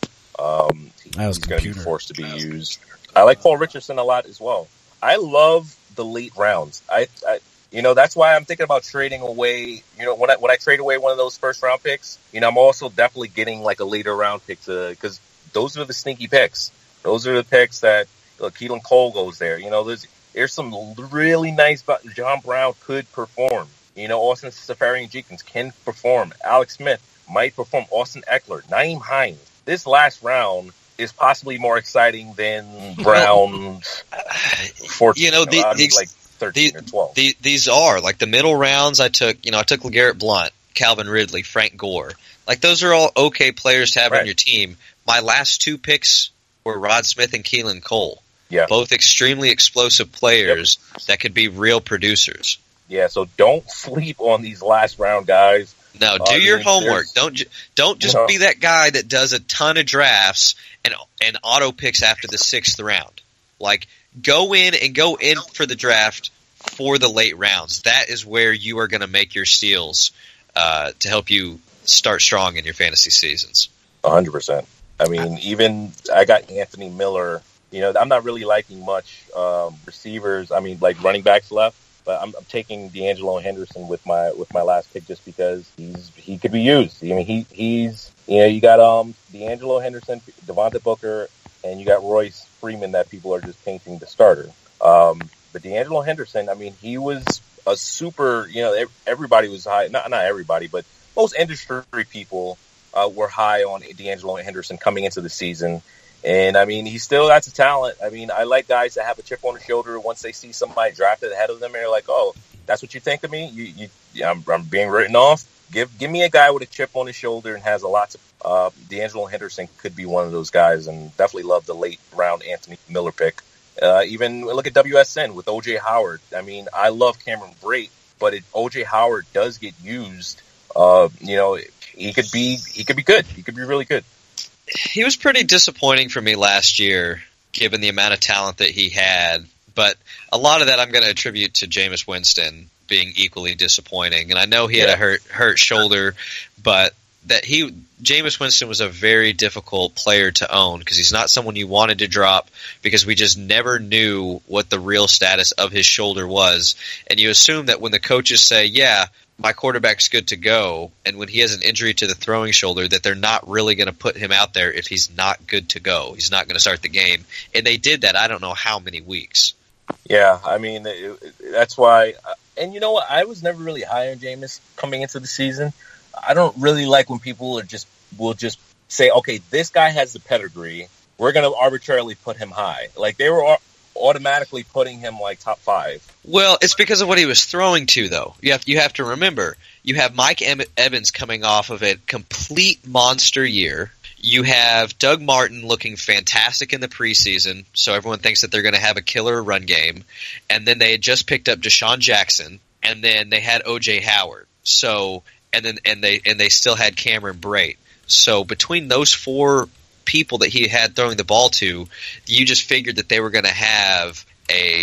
Um, he- That was he's going to be computer. forced to be used. I like Paul Richardson a lot as well. I love the late rounds. I, I, you know, that's why I'm thinking about trading away. You know, when I when I trade away one of those first round picks, you know, I'm also definitely getting like a later round pick to because those are the sneaky picks. Those are the picks that look, Keelan Cole goes there. You know, there's there's some really nice. John Brown could perform. You know, Austin Safarian-Jenkins can perform. Alex Smith might perform. Austin Eckler, Naeem Hines. This last round is possibly more exciting than Brown's fourteen. You know, the- I mean, these- like thirteen or twelve. The, these are like the middle rounds. I took, you know, I took LeGarrette Blount, Calvin Ridley, Frank Gore. Like those are all okay players to have Right. on your team. My last two picks were Rod Smith and Keelan Cole. Yeah. Both extremely explosive players that could be real producers. Yeah, so don't sleep on these last round guys. No, do Uh, your there's- homework. Don't ju- don't just No. be that guy that does a ton of drafts and and auto picks after the sixth round. Like go in and go in for the draft for the late rounds. That is where you are going to make your steals uh, to help you start strong in your fantasy seasons. one hundred percent. I mean, even I got Anthony Miller. You know, I'm not really liking much um, receivers. I mean, like running backs left. But I'm, I'm taking D'Angelo Henderson with my with my last pick just because he's he could be used. I mean, he he's you know you got um D'Angelo Henderson, Devonta Booker, and you got Royce Freeman that people are just painting the starter. Um, but D'Angelo Henderson, I mean, he was a super. You know, everybody was high. Not not everybody, but most industry people uh, were high on D'Angelo Henderson coming into the season. And, I mean, he still got the talent. I mean, I like guys that have a chip on their shoulder once they see somebody drafted ahead of them. And they're like, oh, that's what you think of me? You, you, yeah, I'm, I'm being written off. Give give me a guy with a chip on his shoulder and has a lot to uh, D'Angelo Henderson could be one of those guys, and definitely love the late round Anthony Miller pick. Uh, even look at W S N with O J Howard. I mean, I love Cameron Brate, but it, O J Howard does get used. Uh, you know, he could be he could be good. He could be really good. He was pretty disappointing for me last year, given the amount of talent that he had. But a lot of that I'm going to attribute to Jameis Winston being equally disappointing. And I know he had Yeah. a hurt hurt shoulder, but that he Jameis Winston was a very difficult player to own because he's not someone you wanted to drop because we just never knew what the real status of his shoulder was. And you assume that when the coaches say, yeah, my quarterback's good to go, and when he has an injury to the throwing shoulder, that they're not really going to put him out there if he's not good to go. He's not going to start the game. And they did that I don't know how many weeks. Yeah, I mean, it, it, that's why. And you know what? I was never really high on Jameis coming into the season. I don't really like when people are just will just say, okay, this guy has the pedigree. We're going to arbitrarily put him high. Like they were automatically putting him like top five. Well, it's because of what he was throwing to, though. You have you have to remember, you have Mike em- Evans coming off of a complete monster year. You have Doug Martin looking fantastic in the preseason, so everyone thinks that they're going to have a killer run game. And then they had just picked up Deshaun Jackson, and then they had O J Howard. So and then and they and they still had Cameron Brate. So between those four people that he had throwing the ball to, you just figured that they were going to have a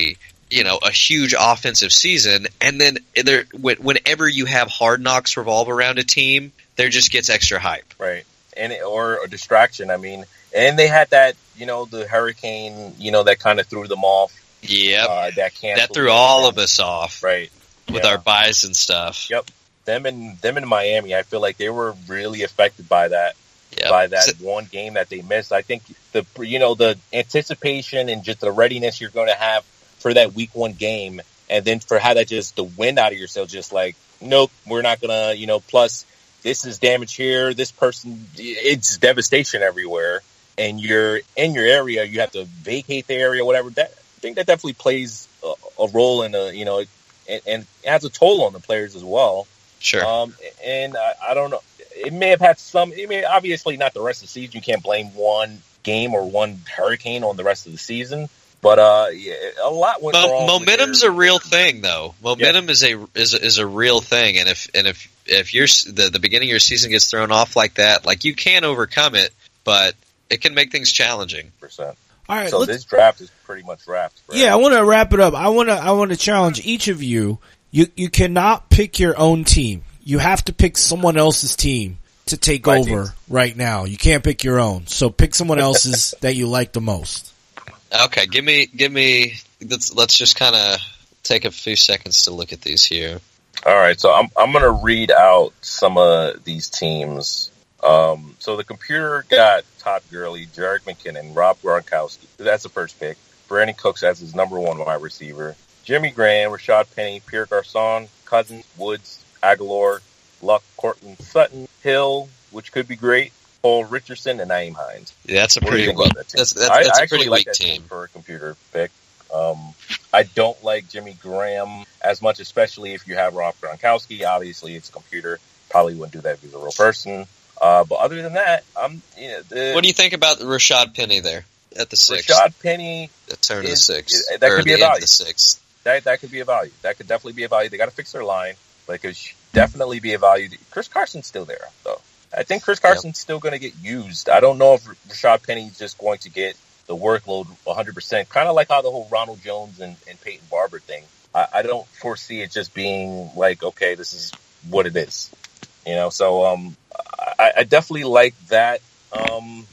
you know, a huge offensive season, and then there, whenever you have Hard Knocks revolve around a team, there just gets extra hype. Right. And it, or a distraction. I mean, and they had that, you know, the hurricane, you know, that kind of threw them off. Yep. Uh, that that threw all of us off. Right. With yeah. our buys and stuff. Yep. Them in them in Miami, I feel like they were really affected by that. Yep. By that one game that they missed. I think the you know the anticipation and just the readiness you're going to have for that week one game, and then for how that just the wind out of yourself, just like nope, we're not gonna you know. Plus, this is damage here. This person, it's devastation everywhere, and you're in your area. You have to vacate the area, whatever. That I think that definitely plays a, a role in a you know, and, and it has a toll on the players as well. Sure. Um, and I, I don't know. It may have had some. It may obviously not the rest of the season. You can't blame one game or one hurricane on the rest of the season. But uh, yeah, a lot went Mo- wrong. Momentum's their- a real thing, though. Momentum yeah. is a is a, is a real thing, and if and if if your the the beginning of your season gets thrown off like that, like you can overcome it, but it can make things challenging. Percent. All right, so let's, this draft is pretty much wrapped. Right? Yeah, I want to wrap it up. I want to I want to challenge each of you. You you cannot pick your own team. You have to pick someone else's team to take My over teams. right now. You can't pick your own. So pick someone else's that you like the most. Okay, give me give me. Let's let's just kind of take a few seconds to look at these here. All right, so I'm I'm gonna read out some of these teams. Um, so the computer got Todd Gurley, Jerick McKinnon, Rob Gronkowski. That's the first pick. Brandon Cooks as his number one wide receiver. Jimmy Graham, Rashad Penny, Pierre Garçon, Cousins, Woods, Aguilar, Luck, Cortland Sutton, Hill, which could be great, Paul Richardson, and Naeem Hines. Yeah, that's a What do you pretty think weak. about that team? That's that's, I, that's I a pretty actually like weak that team. for a computer pick. Um, I don't like Jimmy Graham as much, especially if you have Rob Gronkowski. Obviously, it's a computer. Probably wouldn't do that if he's a real person. Uh, but other than that, I'm. You know, the, What do you think about Rashad Penny there at the sixth? Rashad Penny? The turn of the is- sixth. that or could be the a end of value. the sixth. That that could be a value. That could definitely be a value. They got to fix their line, but it could definitely be a value. Chris Carson's still there, though. I think Chris Carson's yep. still going to get used. I don't know if Rashad Penny's just going to get the workload one hundred percent, kind of like how the whole Ronald Jones and, and Peyton Barber thing. I, I don't foresee it just being like, okay, this is what it is. You know, so um, I, I definitely like that. Um,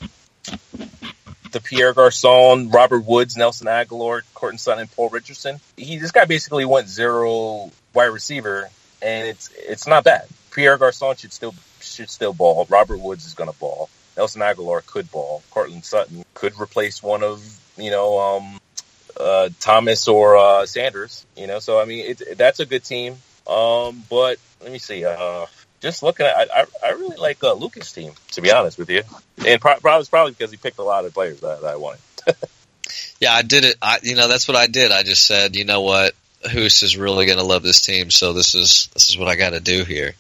the Pierre Garçon, Robert Woods, Nelson Aguilar, Cortland Sutton, and Paul Richardson. He this guy basically went zero wide receiver, and it's it's not bad. Pierre Garçon should still should still ball. Robert Woods is going to ball. Nelson Aguilar could ball. Cortland Sutton could replace one of you know um, uh, Thomas or uh, Sanders. You know, so I mean it, that's a good team. Um, but let me see. Uh, Just looking at, I, I really like uh, Lucas' team, to be honest with you, and pro- probably probably because he picked a lot of players that, that I wanted. Yeah, I did it. I, you know, that's what I did. I just said, you know what, Hoos is really going to love this team, so this is this is what I got to do here.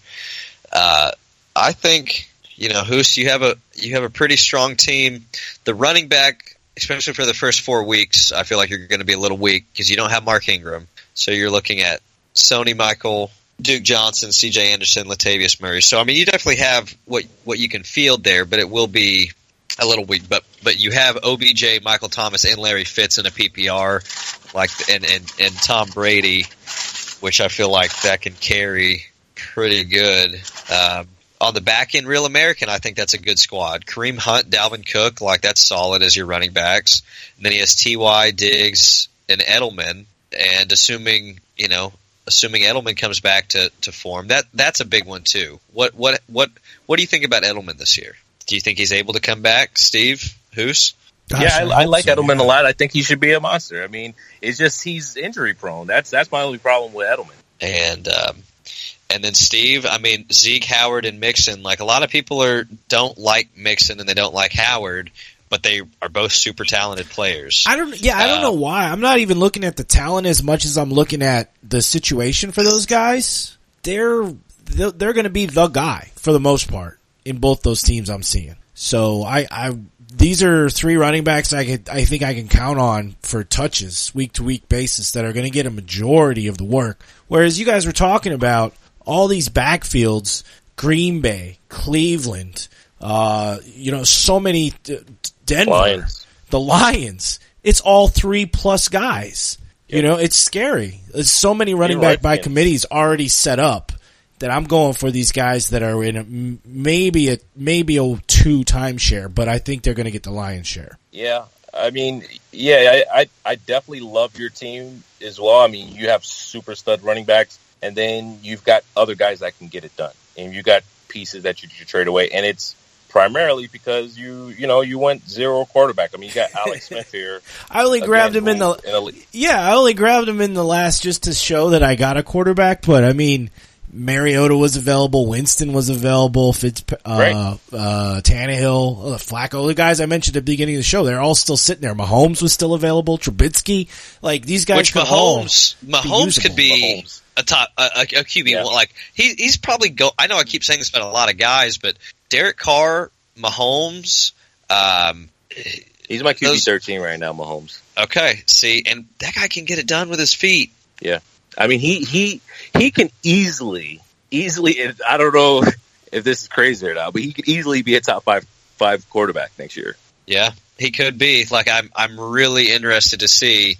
Uh, I think, you know, Hoos, you have a you have a pretty strong team. The running back, especially for the first four weeks, I feel like you're going to be a little weak because you don't have Mark Ingram, so you're looking at Sony Michael, Duke Johnson, C J Anderson, Latavius Murray. So, I mean, you definitely have what what you can field there, but it will be a little weak. But but you have O B J, Michael Thomas, and Larry Fitz in a P P R, like and, and, and Tom Brady, which I feel like that can carry pretty good. Um, on the back end, Real American, I think that's a good squad. Kareem Hunt, Dalvin Cook, like that's solid as your running backs. And then he has T Y, Diggs, and Edelman. And assuming, you know, assuming Edelman comes back to, to form, that that's a big one too. What what what what do you think about Edelman this year? Do you think he's able to come back, Steve? Hoos? Gosh, yeah, I, I like so, Edelman yeah. a lot. I think he should be a monster. I mean, it's just he's injury prone. That's that's my only problem with Edelman. And um, and then Steve, I mean Zeke, Howard, and Mixon. Like a lot of people are don't like Mixon and they don't like Howard, but they are both super talented players. I don't. Yeah, I don't Uh, know why. I'm not even looking at the talent as much as I'm looking at the situation for those guys. They're they're, they're going to be the guy for the most part in both those teams I'm seeing. So I, I these are three running backs I could I think I can count on for touches week to week basis that are going to get a majority of the work. Whereas you guys were talking about all these backfields, Green Bay, Cleveland, uh, you know, so many. Uh, Denver, Lions. the Lions, it's all three plus guys. You know, it's scary. There's so many running You're back right, by man. committees already set up that I'm going for these guys that are in a, m- maybe a maybe a two timeshare, but I think they're going to get the lion's share. Yeah, I mean, yeah, I, I I definitely love your team as well. I mean, you have super stud running backs, and then you've got other guys that can get it done, and you got pieces that you, you trade away, and it's primarily because you you know you went zero quarterback. I mean, you got Alex Smith here. I only again, grabbed him in who- the in a- yeah, I only grabbed him in the last just to show that I got a quarterback. But I mean, Mariota was available, Winston was available, Fitz, uh, Right. uh, Tannehill, uh, Flacco, the guys I mentioned at the beginning of the show, they're all still sitting there. Mahomes was still available, Trubisky, like these guys. Which could all Mahomes, be Mahomes usable. could be Mahomes. a top a, a, a Q B. Yeah. Like he, he's probably go. I know I keep saying this about a lot of guys, but Derek Carr, Mahomes. Um, He's my Q B Those- thirteen right now, Mahomes. okay, see, and that guy can get it done with his feet. Yeah, I mean, he he he can easily easily. and I don't know if this is crazy or not, but he could easily be a top five five quarterback next year. Yeah, he could be. Like I'm, I'm really interested to see.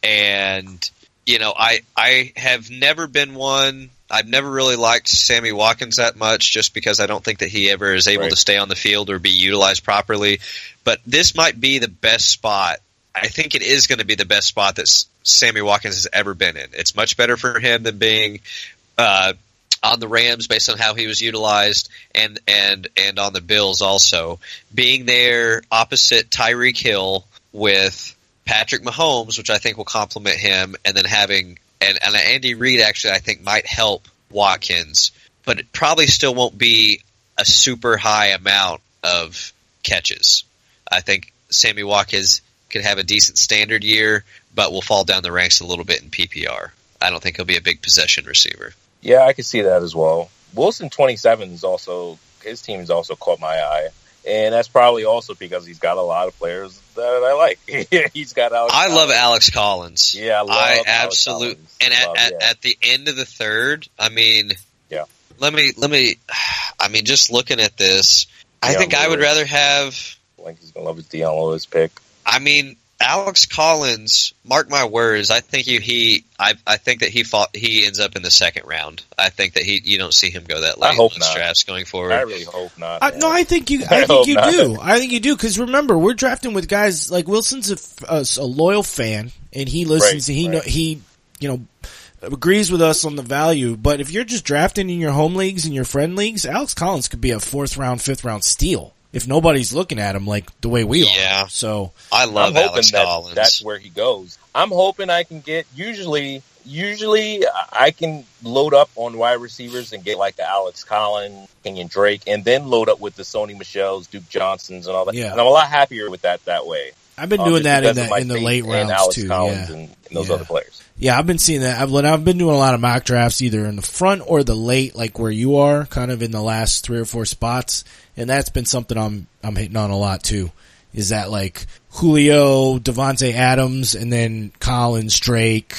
And you know, I, I have never been one. I've never really liked Sammy Watkins that much, just because I don't think that he ever is able Right. to stay on the field or be utilized properly. But this might be the best spot. I think it is going to be the best spot that S- Sammy Watkins has ever been in. It's much better for him than being uh, on the Rams based on how he was utilized, and and and on the Bills also. Being there opposite Tyreek Hill with Patrick Mahomes, which I think will complement him, and then having and, and Andy Reid actually I think might help Watkins, but it probably still won't be a super high amount of catches. I think Sammy Watkins could have a decent standard year, but will fall down the ranks a little bit in P P R. I don't think he'll be a big possession receiver. Yeah, I can see that as well. Wilson twenty-seven is also his team has also caught my eye, and that's probably also because he's got a lot of players that I like. He's got Alex. I love Collins. Alex Collins. Yeah, I love I Alex absolutely. Collins. And at, Love, at, yeah. at the end of the third, I mean, Yeah. Let me let me. I mean, just looking at this, I Deion think I would Lewis. rather have. I think he's gonna love his Deion Lewis pick. I mean, Alex Collins. Mark my words. I think you, he. I. I think that he fought. He ends up in the second round. I think that he. You don't see him go that late I hope in most not. drafts going forward. I really hope not. I, man. no, I think you. I I think hope you not. do. I think you do because remember, we're drafting with guys like Wilson's a, a, a loyal fan, and he listens. Right, and he right. know he, you know, agrees with us on the value. But if you're just drafting in your home leagues and your friend leagues, Alex Collins could be a fourth round, fifth round steal if nobody's looking at him like the way we are. Yeah. So I love I'm hoping Alex that Collins. that's where he goes. I'm hoping I can get usually usually I can load up on wide receivers and get like the Alex Collins, Kenyon Drake, and then load up with the Sony Michel's, Duke Johnsons, and all that. Yeah. And I'm a lot happier with that that way. I've been Um, doing just that in because of the my in the faith late in rounds Alex too. Collins Yeah. and, and those Yeah. other players. Yeah, I've been seeing that. I've, I've been doing a lot of mock drafts either in the front or the late, like where you are, kind of in the last three or four spots. And that's been something I'm I'm hitting on a lot too. Is that like Julio, Devontae Adams, and then Collins, Drake,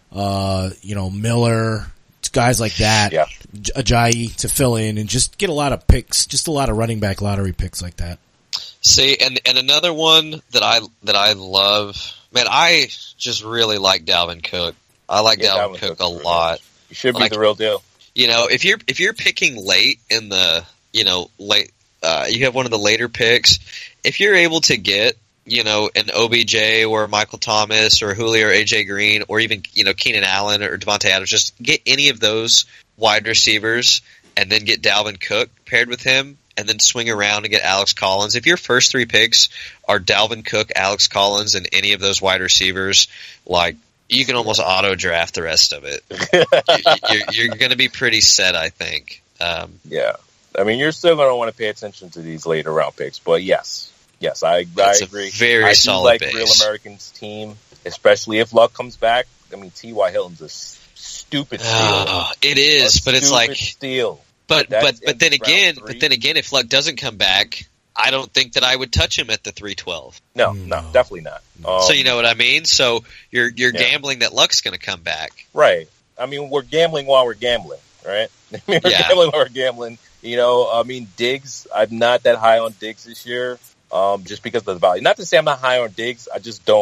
uh, you know, Miller, guys like that. Yeah. J- Ajayi to fill in and just get a lot of picks, just a lot of running back lottery picks like that. See, and and another one that I that I love, man, I just really like Dalvin Cook. I like Yeah, Dalvin Dalvin Cook Cook's a really lot. You should be Like- the real deal. You know, if you're if you're picking late in the, you know, late, uh, you have one of the later picks. If you're able to get, you know, an O B J or Michael Thomas or Julio or A J Green or even, you know, Keenan Allen or Devontae Adams, just get any of those wide receivers and then get Dalvin Cook paired with him and then swing around and get Alex Collins. If your first three picks are Dalvin Cook, Alex Collins, and any of those wide receivers, like, you can almost auto draft the rest of it. you're you're going to be pretty set, I think. Um, Yeah. I mean, you're still going to want to pay attention to these later round picks, but yes. Yes, I, I That's a agree. very I do solid like base. Real Americans team, especially if Luck comes back. I mean, T Y. Hilton's a s- stupid steal. oh, it is, A but it's stupid like, steal. but That's but but in then round again, three. but then again, if Luck doesn't come back, I don't think that I would touch him at the three twelve. No, No. no, definitely not. Um, So you know what I mean? So you're you're Yeah. gambling that Luck's going to come back. right? I mean, we're gambling while we're gambling, right? I mean, we're Yeah. gambling while we're gambling. You know, I mean, Diggs. I'm not that high on Diggs this year, um, just because of the value. Not to say I'm not high on Diggs. I just don't.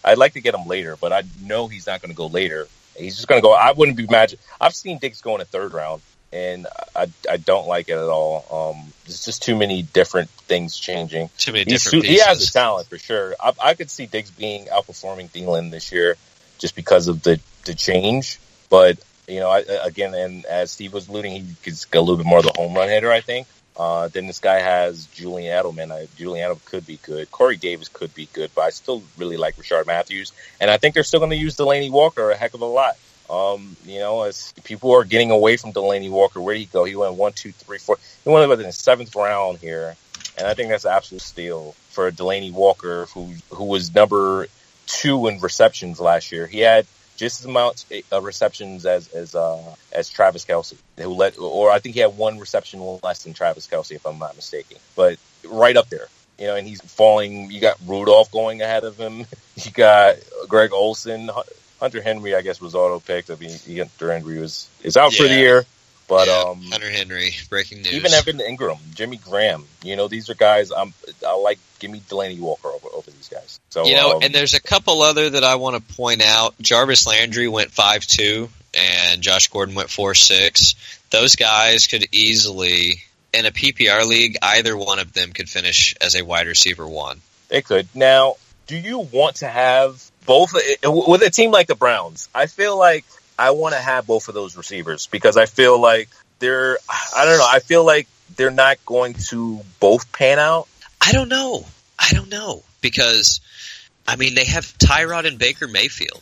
I'd like to get him later, but I know he's not going to go later. He's just going to go. I wouldn't be mad. I've seen Diggs go in the third round, and I I don't like it at all. Um, there's just too many different things changing. Too many He's different too, pieces. He has the talent for sure. I, I could see Diggs being outperforming Thielen this year just because of the, the change. But, you know, I, again, and as Steve was alluding, he's a little bit more of the home run hitter, I think. Uh, then this guy has Julian Edelman. I, Julian Edelman could be good. Corey Davis could be good, but I still really like Rashard Matthews. And I think they're still going to use Delaney Walker a heck of a lot. Um, you know, as people are getting away from Delaney Walker, where did he go? He went one, two, three, four. He went in the seventh round here. And I think that's an absolute steal for Delaney Walker, who who was number two in receptions last year. He had just as amount of receptions as as uh, as Travis Kelce, who led, or I think he had one reception less than Travis Kelce, if I'm not mistaken. But right up there, you know. And he's falling. You got Rudolph going ahead of him. You got Greg Olsen, Hunter Henry. I guess was auto picked. I mean, Hunter Henry was is out yeah. for the year. But yeah, um, Hunter Henry, breaking news. Even Evan Ingram, Jimmy Graham, you know, these are guys. I'm, I like. Give me Delaney Walker over, over these guys. So you know, um, and there's a couple other that I want to point out. Jarvis Landry went five two, and Josh Gordon went four six. Those guys could easily, in a P P R league, either one of them could finish as a wide receiver one. They could. Now, do you want to have both with a team like the Browns? I feel like I want to have both of those receivers because I feel like they're, I don't know, I feel like they're not going to both pan out. I don't know. I don't know because, I mean, they have Tyrod and Baker Mayfield,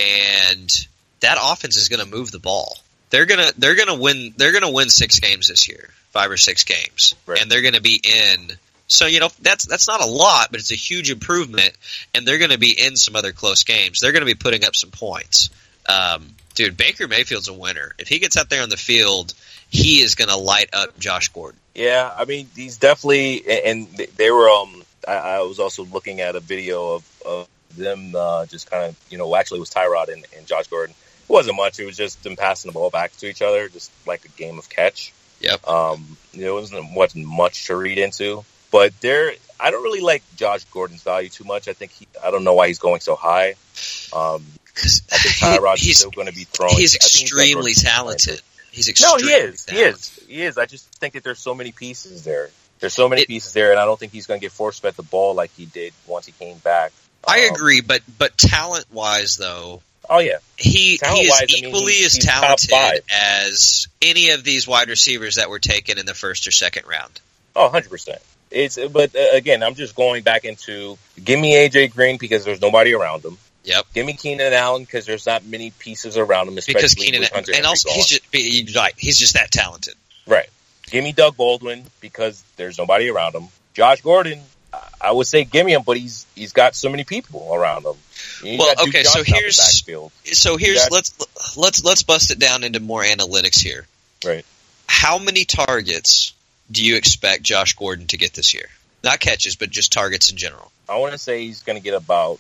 and that offense is going to move the ball. They're gonna they're gonna win they're gonna win six games this year, five or six games, right. And they're going to be in. So you know that's that's not a lot, but it's a huge improvement, and they're going to be in some other close games. They're going to be putting up some points. Um, dude, Baker Mayfield's a winner. If he gets out there on the field, he is going to light up Josh Gordon. Yeah, I mean, he's definitely, and they were, um, I, I was also looking at a video of, of them uh, just kind of, you know, actually it was Tyrod and, and Josh Gordon. It wasn't much. It was just them passing the ball back to each other, just like a game of catch. Yep. Um, you know, it wasn't, wasn't much to read into. But there, I don't really like Josh Gordon's value too much. I think he, I don't know why he's going so high. Um, I think Tyrod's he, still going to be throwing. He's extremely he's talented. He's no, extremely he is. talented. He is. He is. I just think that there's so many pieces there. There's so many it, pieces there, and I don't think he's going to get force-fed the ball like he did once he came back. I um, agree, but but talent-wise, though, oh yeah, he, he is Talent-wise, I mean, equally he's- as he's top talented five. as any of these wide receivers that were taken in the first or second round. oh, one hundred percent. It's, but uh, again, I'm just going back into give me A J Green because there's nobody around him. Yep. Give me Keenan Allen because there's not many pieces around him, especially Because Keenan with Hunter and Henry also gone. he's just he's right. He's just that talented. Right. Give me Doug Baldwin because there's nobody around him. Josh Gordon, I would say give me him, but he's he's got so many people around him. You Well, got Duke okay, so Johnson out the here's backfield. so here's Yeah. let's let's let's bust it down into more analytics here. Right. How many targets do you expect Josh Gordon to get this year? Not catches, but just targets in general. I want to say he's going to get about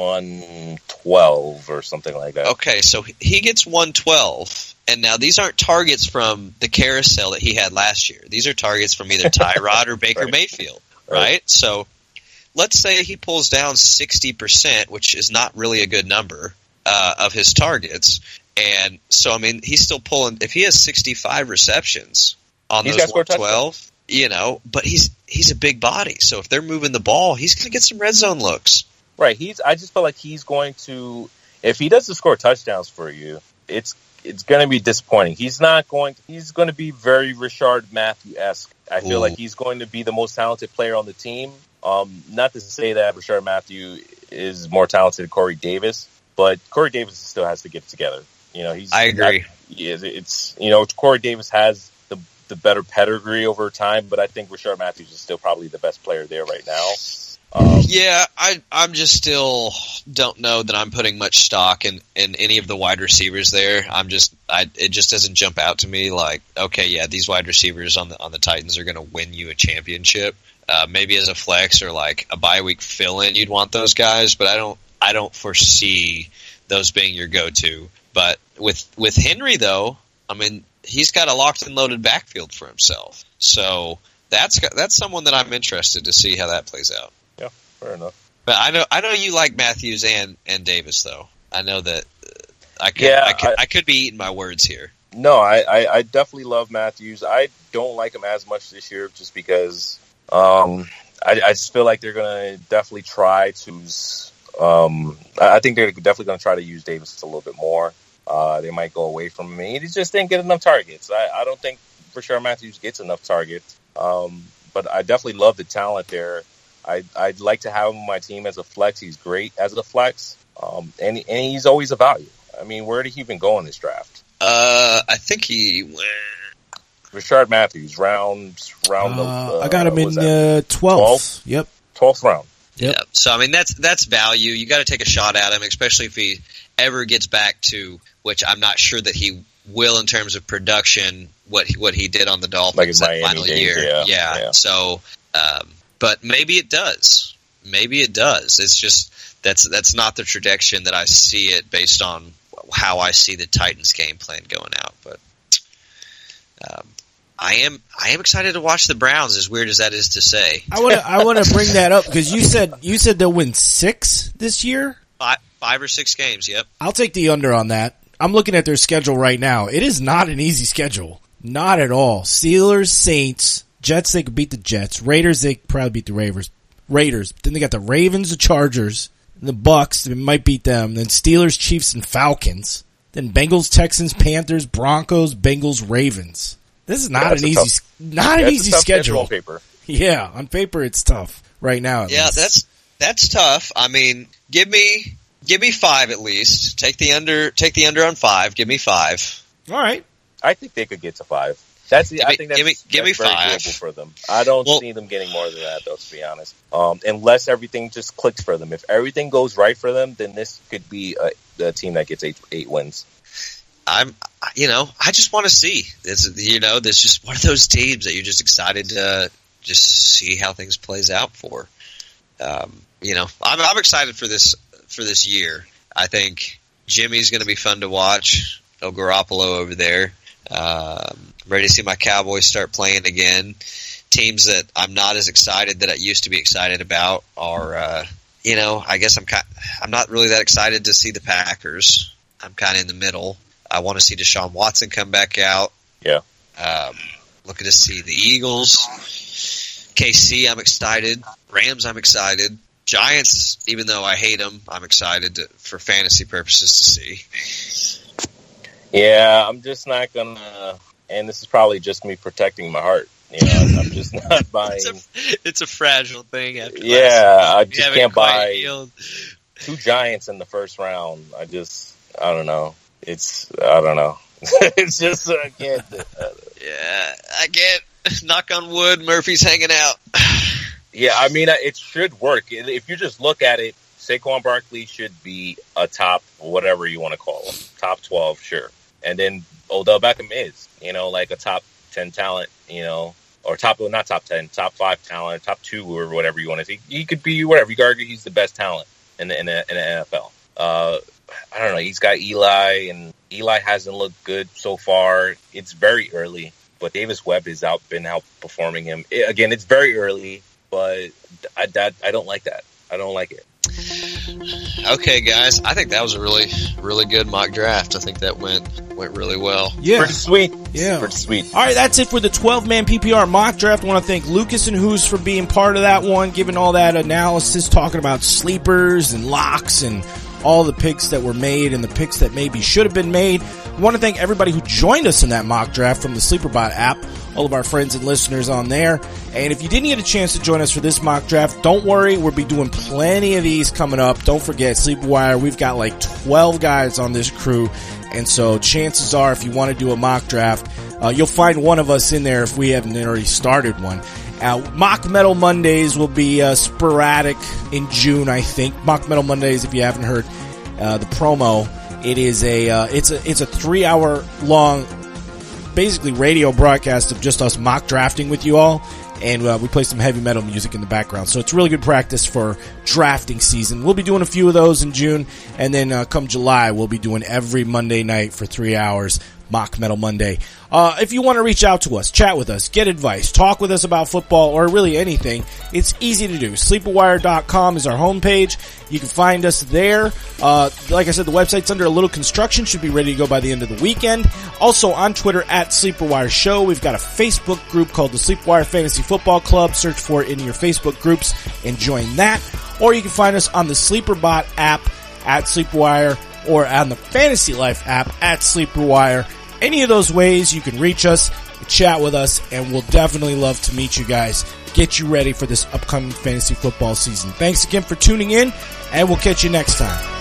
one twelve or something like that. Okay, so he gets one twelve, and now these aren't targets from the carousel that he had last year. These are targets from either Tyrod or Baker Right. Mayfield, Right. right? So let's say he pulls down sixty percent, which is not really a good number, uh, of his targets. And so, I mean, he's still pulling – if he has sixty-five receptions on He's those gotta score one twelve, you know, but he's he's a big body. So if they're moving the ball, he's going to get some red zone looks. Right. He's. I just feel like he's going to. If he doesn't score touchdowns for you, it's it's going to be disappointing. He's not going. He's going to be very Rashard Matthew-esque. I feel Ooh. like he's going to be the most talented player on the team. Um, not to say that Rashard Matthew is more talented than Corey Davis, but Corey Davis still has to get it together. You know, he's. I agree. Yeah, it's you know Corey Davis has the the better pedigree over time, but I think Rashard Matthews is still probably the best player there right now. Um, Yeah, I, I'm just still don't know that I'm putting much stock in, in any of the wide receivers there. I'm just, I it just doesn't jump out to me like, okay, yeah, these wide receivers on the on the Titans are going to win you a championship. Uh, maybe as a flex or like a bye week fill-in, you'd want those guys, but I don't, I don't foresee those being your go-to. But with with Henry though, I mean, he's got a locked and loaded backfield for himself, so that's that's someone that I'm interested to see how that plays out. Fair enough. But I know I know you like Matthews and, and Davis, though. I know that uh, I could, Yeah, I, could, I- I could be eating my words here. No, I, I, I definitely love Matthews. I don't like him as much this year just because um, I, I just feel like they're going to definitely try to um, I I think they're definitely going to try to use Davis a little bit more. Uh, they might go away from him. He just didn't get enough targets. I, I don't think for sure Matthews gets enough targets. Um, but I definitely love the talent there. I, I'd like to have him on my team as a flex. He's great as a flex. Um, and, and he's always a value. I mean, where did he even go in this draft? Uh, I think he went. Rashard Matthews, round, round. Uh, of, uh, I got him what in was that? uh, twelfth. Yep. twelfth round. Yep. Yeah. So I mean that's that's value. You got to take a shot at him, especially if he ever gets back to, which I'm not sure that he will in terms of production. What he, what he did on the Dolphins Like his that Miami final days, year. yeah, yeah. yeah. So, um, but maybe it does. Maybe it does. It's just that's that's not the trajectory that I see it based on how I see the Titans game plan going out. But um, I am I am excited to watch the Browns. As weird as that is to say, I want to I want to bring that up because you said you said they'll win six this year. five, five or six games. Yep. I'll take the under on that. I'm looking at their schedule right now. It is not an easy schedule. Not at all. Steelers, Saints, Jets, they could beat the Jets. Raiders, they could probably beat the Raiders. Raiders. Then they got the Ravens, the Chargers, the Bucks, they might beat them. Then Steelers, Chiefs, and Falcons. Then Bengals, Texans, Panthers, Broncos, Bengals, Ravens. This is not That's an a easy, tough- not an That's easy a tough schedule. on paper. Yeah, on paper it's tough right now. at Yeah, least. that's that's tough. I mean, give me give me five at least. Take the under. Take the under on five. Give me five. all right. I think they could get to five. That's the, Give I me- think that's, give me- give that's me very five. doable for them. I don't Well- see them getting more than that, though, to be honest. Um, unless everything just clicks for them. If everything goes right for them, then this could be a, a team that gets eight, eight wins. I'm, you know, I just want to see. It's, you know, there's just one of those teams that you're just excited to just see how things plays out for. Um, you know, I'm, I'm excited for this for this year. I think Jimmy's going to be fun to watch. El Garoppolo over there. Um, ready to see my Cowboys start playing again. Teams that I'm not as excited that I used to be excited about are, uh, you know, I guess I'm kind, I'm not really that excited to see the Packers. I'm kind of in the middle. I want to see Deshaun Watson come back out. Yeah. Um, looking to see the Eagles. K C, I'm excited. Rams, I'm excited. Giants, even though I hate them, I'm excited to, for fantasy purposes to see. Yeah, I'm just not going to, and this is probably just me protecting my heart. You know, I'm just not buying. It's a, it's a fragile thing. After Yeah, I last, just can't buy healed. two Giants in the first round. I just, I don't know. It's, I don't know. It's just, I can't. Uh, Yeah, I get. Knock on wood, Murphy's hanging out. yeah, I mean, it should work. If you just look at it, Saquon Barkley should be a top, whatever you want to call him, top twelve, sure. And then Odell Beckham is, you know, like a top ten talent, you know, or top, well, not top ten, top five talent, top two, or whatever you want to say. He could be whatever. You could argue he's the best talent in the, in the, in the N F L. Uh, I don't know. He's got Eli, and Eli hasn't looked good so far. It's very early, but Davis Webb has out been outperforming him. It, again, it's very early, but I, that, I don't like that. I don't like it. Okay, guys, I think that was a really, really good mock draft. I think that went went really well. Yeah. Pretty sweet. Yeah. Pretty sweet. All right, that's it for the twelve-man P P R mock draft. I want to thank Lucas and Who's for being part of that one, giving all that analysis, talking about sleepers and locks and all the picks that were made and the picks that maybe should have been made. I want to thank everybody who joined us in that mock draft from the SleeperBot app, all of our friends and listeners on there. And if you didn't get a chance to join us for this mock draft, don't worry. We'll be doing plenty of these coming up. Don't forget, SleepWire, we've got like twelve guys on this crew. And so chances are, if you want to do a mock draft, uh, you'll find one of us in there if we haven't already started one. Uh, Mock Metal Mondays will be uh, sporadic in June, I think. Mock Metal Mondays, if you haven't heard uh, the promo, it is a uh, it's a it's a three hour long, basically radio broadcast of just us mock drafting with you all, and uh, we play some heavy metal music in the background. So it's really good practice for drafting season. We'll be doing a few of those in June, and then uh, come July, we'll be doing every Monday night for three hours Mock Metal Monday. Uh, if you want to reach out to us, chat with us, get advice, talk with us about football, or really anything, it's easy to do. sleeper wire dot com is our homepage. You can find us there. Uh, like I said, the website's under a little construction. Should be ready to go by the end of the weekend. Also on Twitter at SleeperWire Show. We've got a Facebook group called the SleeperWire Fantasy Football Club. Search for it in your Facebook groups and join that. Or you can find us on the SleeperBot app at SleeperWire or on the Fantasy Life app at SleeperWire. Any of those ways you can reach us, chat with us, and we'll definitely love to meet you guys. Get you ready for this upcoming fantasy football season. Thanks again for tuning in, and we'll catch you next time.